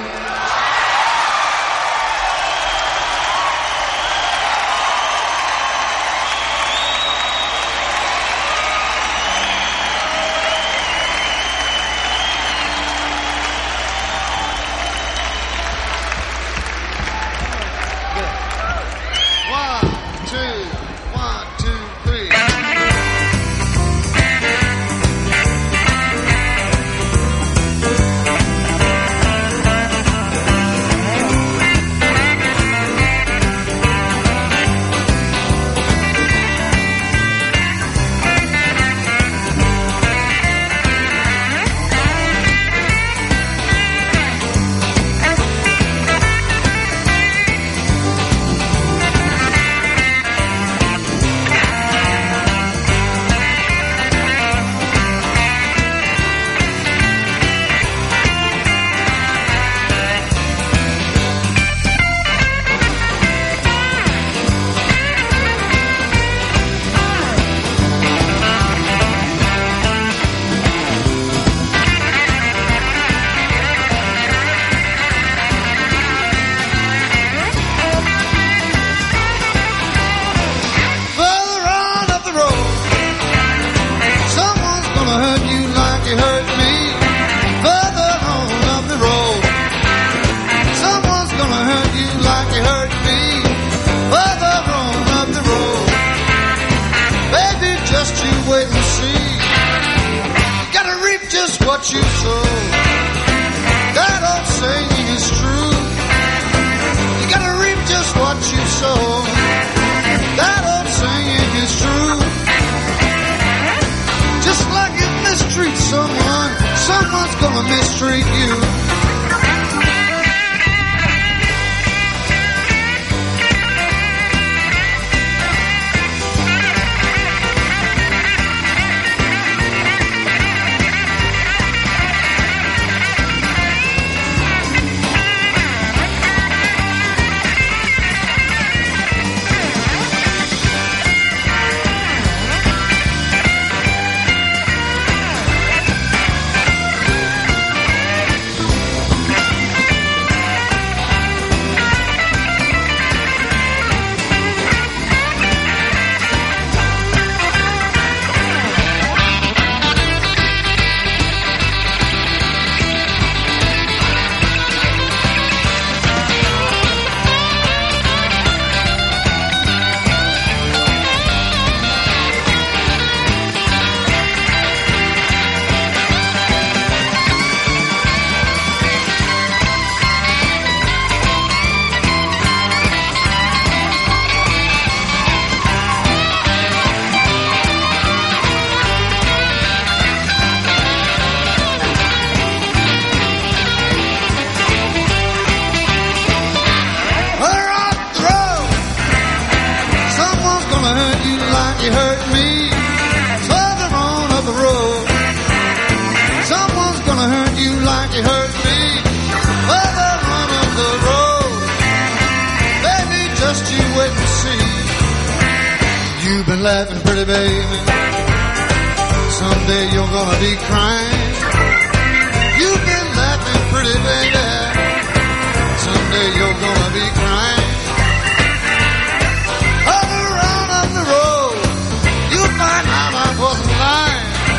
treat you. Laughing, pretty baby. Someday you're gonna be crying. You've been laughing, pretty baby. Someday you're gonna be crying. Other round up the road, you'll find out I wasn't lying.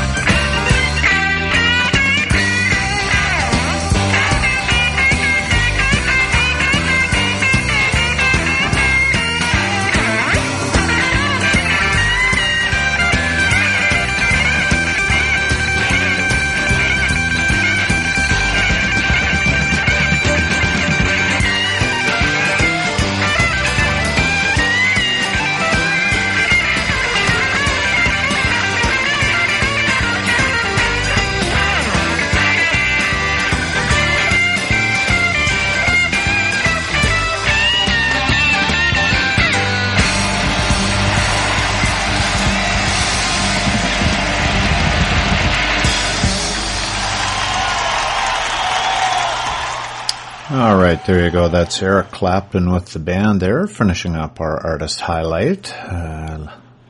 All right, there you go. That's Eric Clapton with the band there, finishing up our artist highlight. Uh,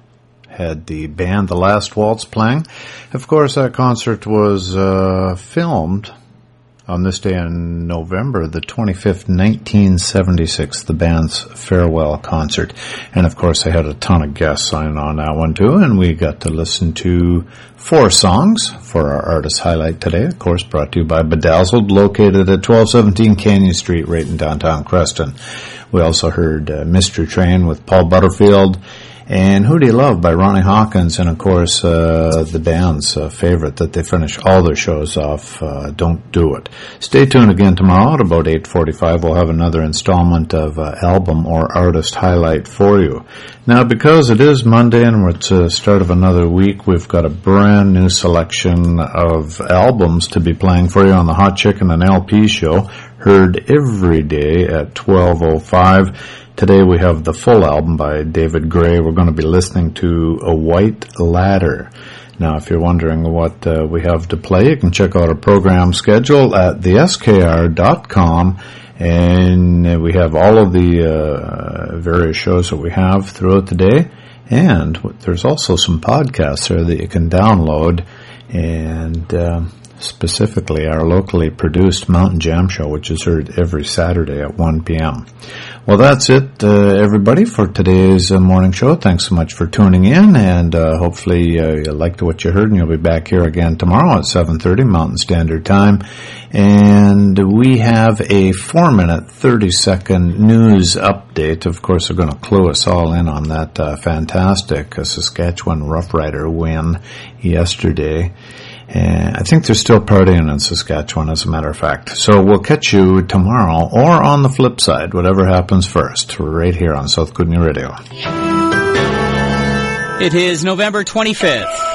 had the band The Last Waltz playing. Of course, that concert was uh, filmed on this day in November, the twenty-fifth, nineteen seventy-six, the band's farewell concert. And of course, they had a ton of guests signing on that one too, and we got to listen to four songs for our artist highlight today. Of course, brought to you by Bedazzled, located at twelve seventeen Canyon Street, right in downtown Creston. We also heard uh, Mister Train with Paul Butterfield, and Who Do You Love by Ronnie Hawkins, and of course uh, the band's uh, favorite that they finish all their shows off, uh, Don't Do It. Stay tuned again tomorrow at about eight forty-five. We'll have another installment of uh, album or artist highlight for you. Now, because it is Monday and we're at the start of another week, we've got a brand new selection of albums to be playing for you on the Hot Chicken and L P show, heard every day at twelve oh five. Today we have the full album by David Gray. We're going to be listening to A White Ladder. Now, if you're wondering what uh, we have to play, you can check out our program schedule at the S K R dot com, and we have all of the uh, various shows that we have throughout the day, and there's also some podcasts there that you can download, and uh, specifically our locally produced Mountain Jam show, which is heard every Saturday at one p.m. Well, that's it, uh, everybody, for today's uh, morning show. Thanks so much for tuning in, and uh, hopefully uh, you liked what you heard, and you'll be back here again tomorrow at seven thirty Mountain Standard Time. And we have a four-minute, thirty-second news update. Of course, they're going to clue us all in on that uh, fantastic uh, Saskatchewan Rough Rider win yesterday. And I think they're still partying in Saskatchewan, as a matter of fact. So we'll catch you tomorrow, or on the flip side, whatever happens first, right here on South Kootenai Radio. It is November twenty-fifth.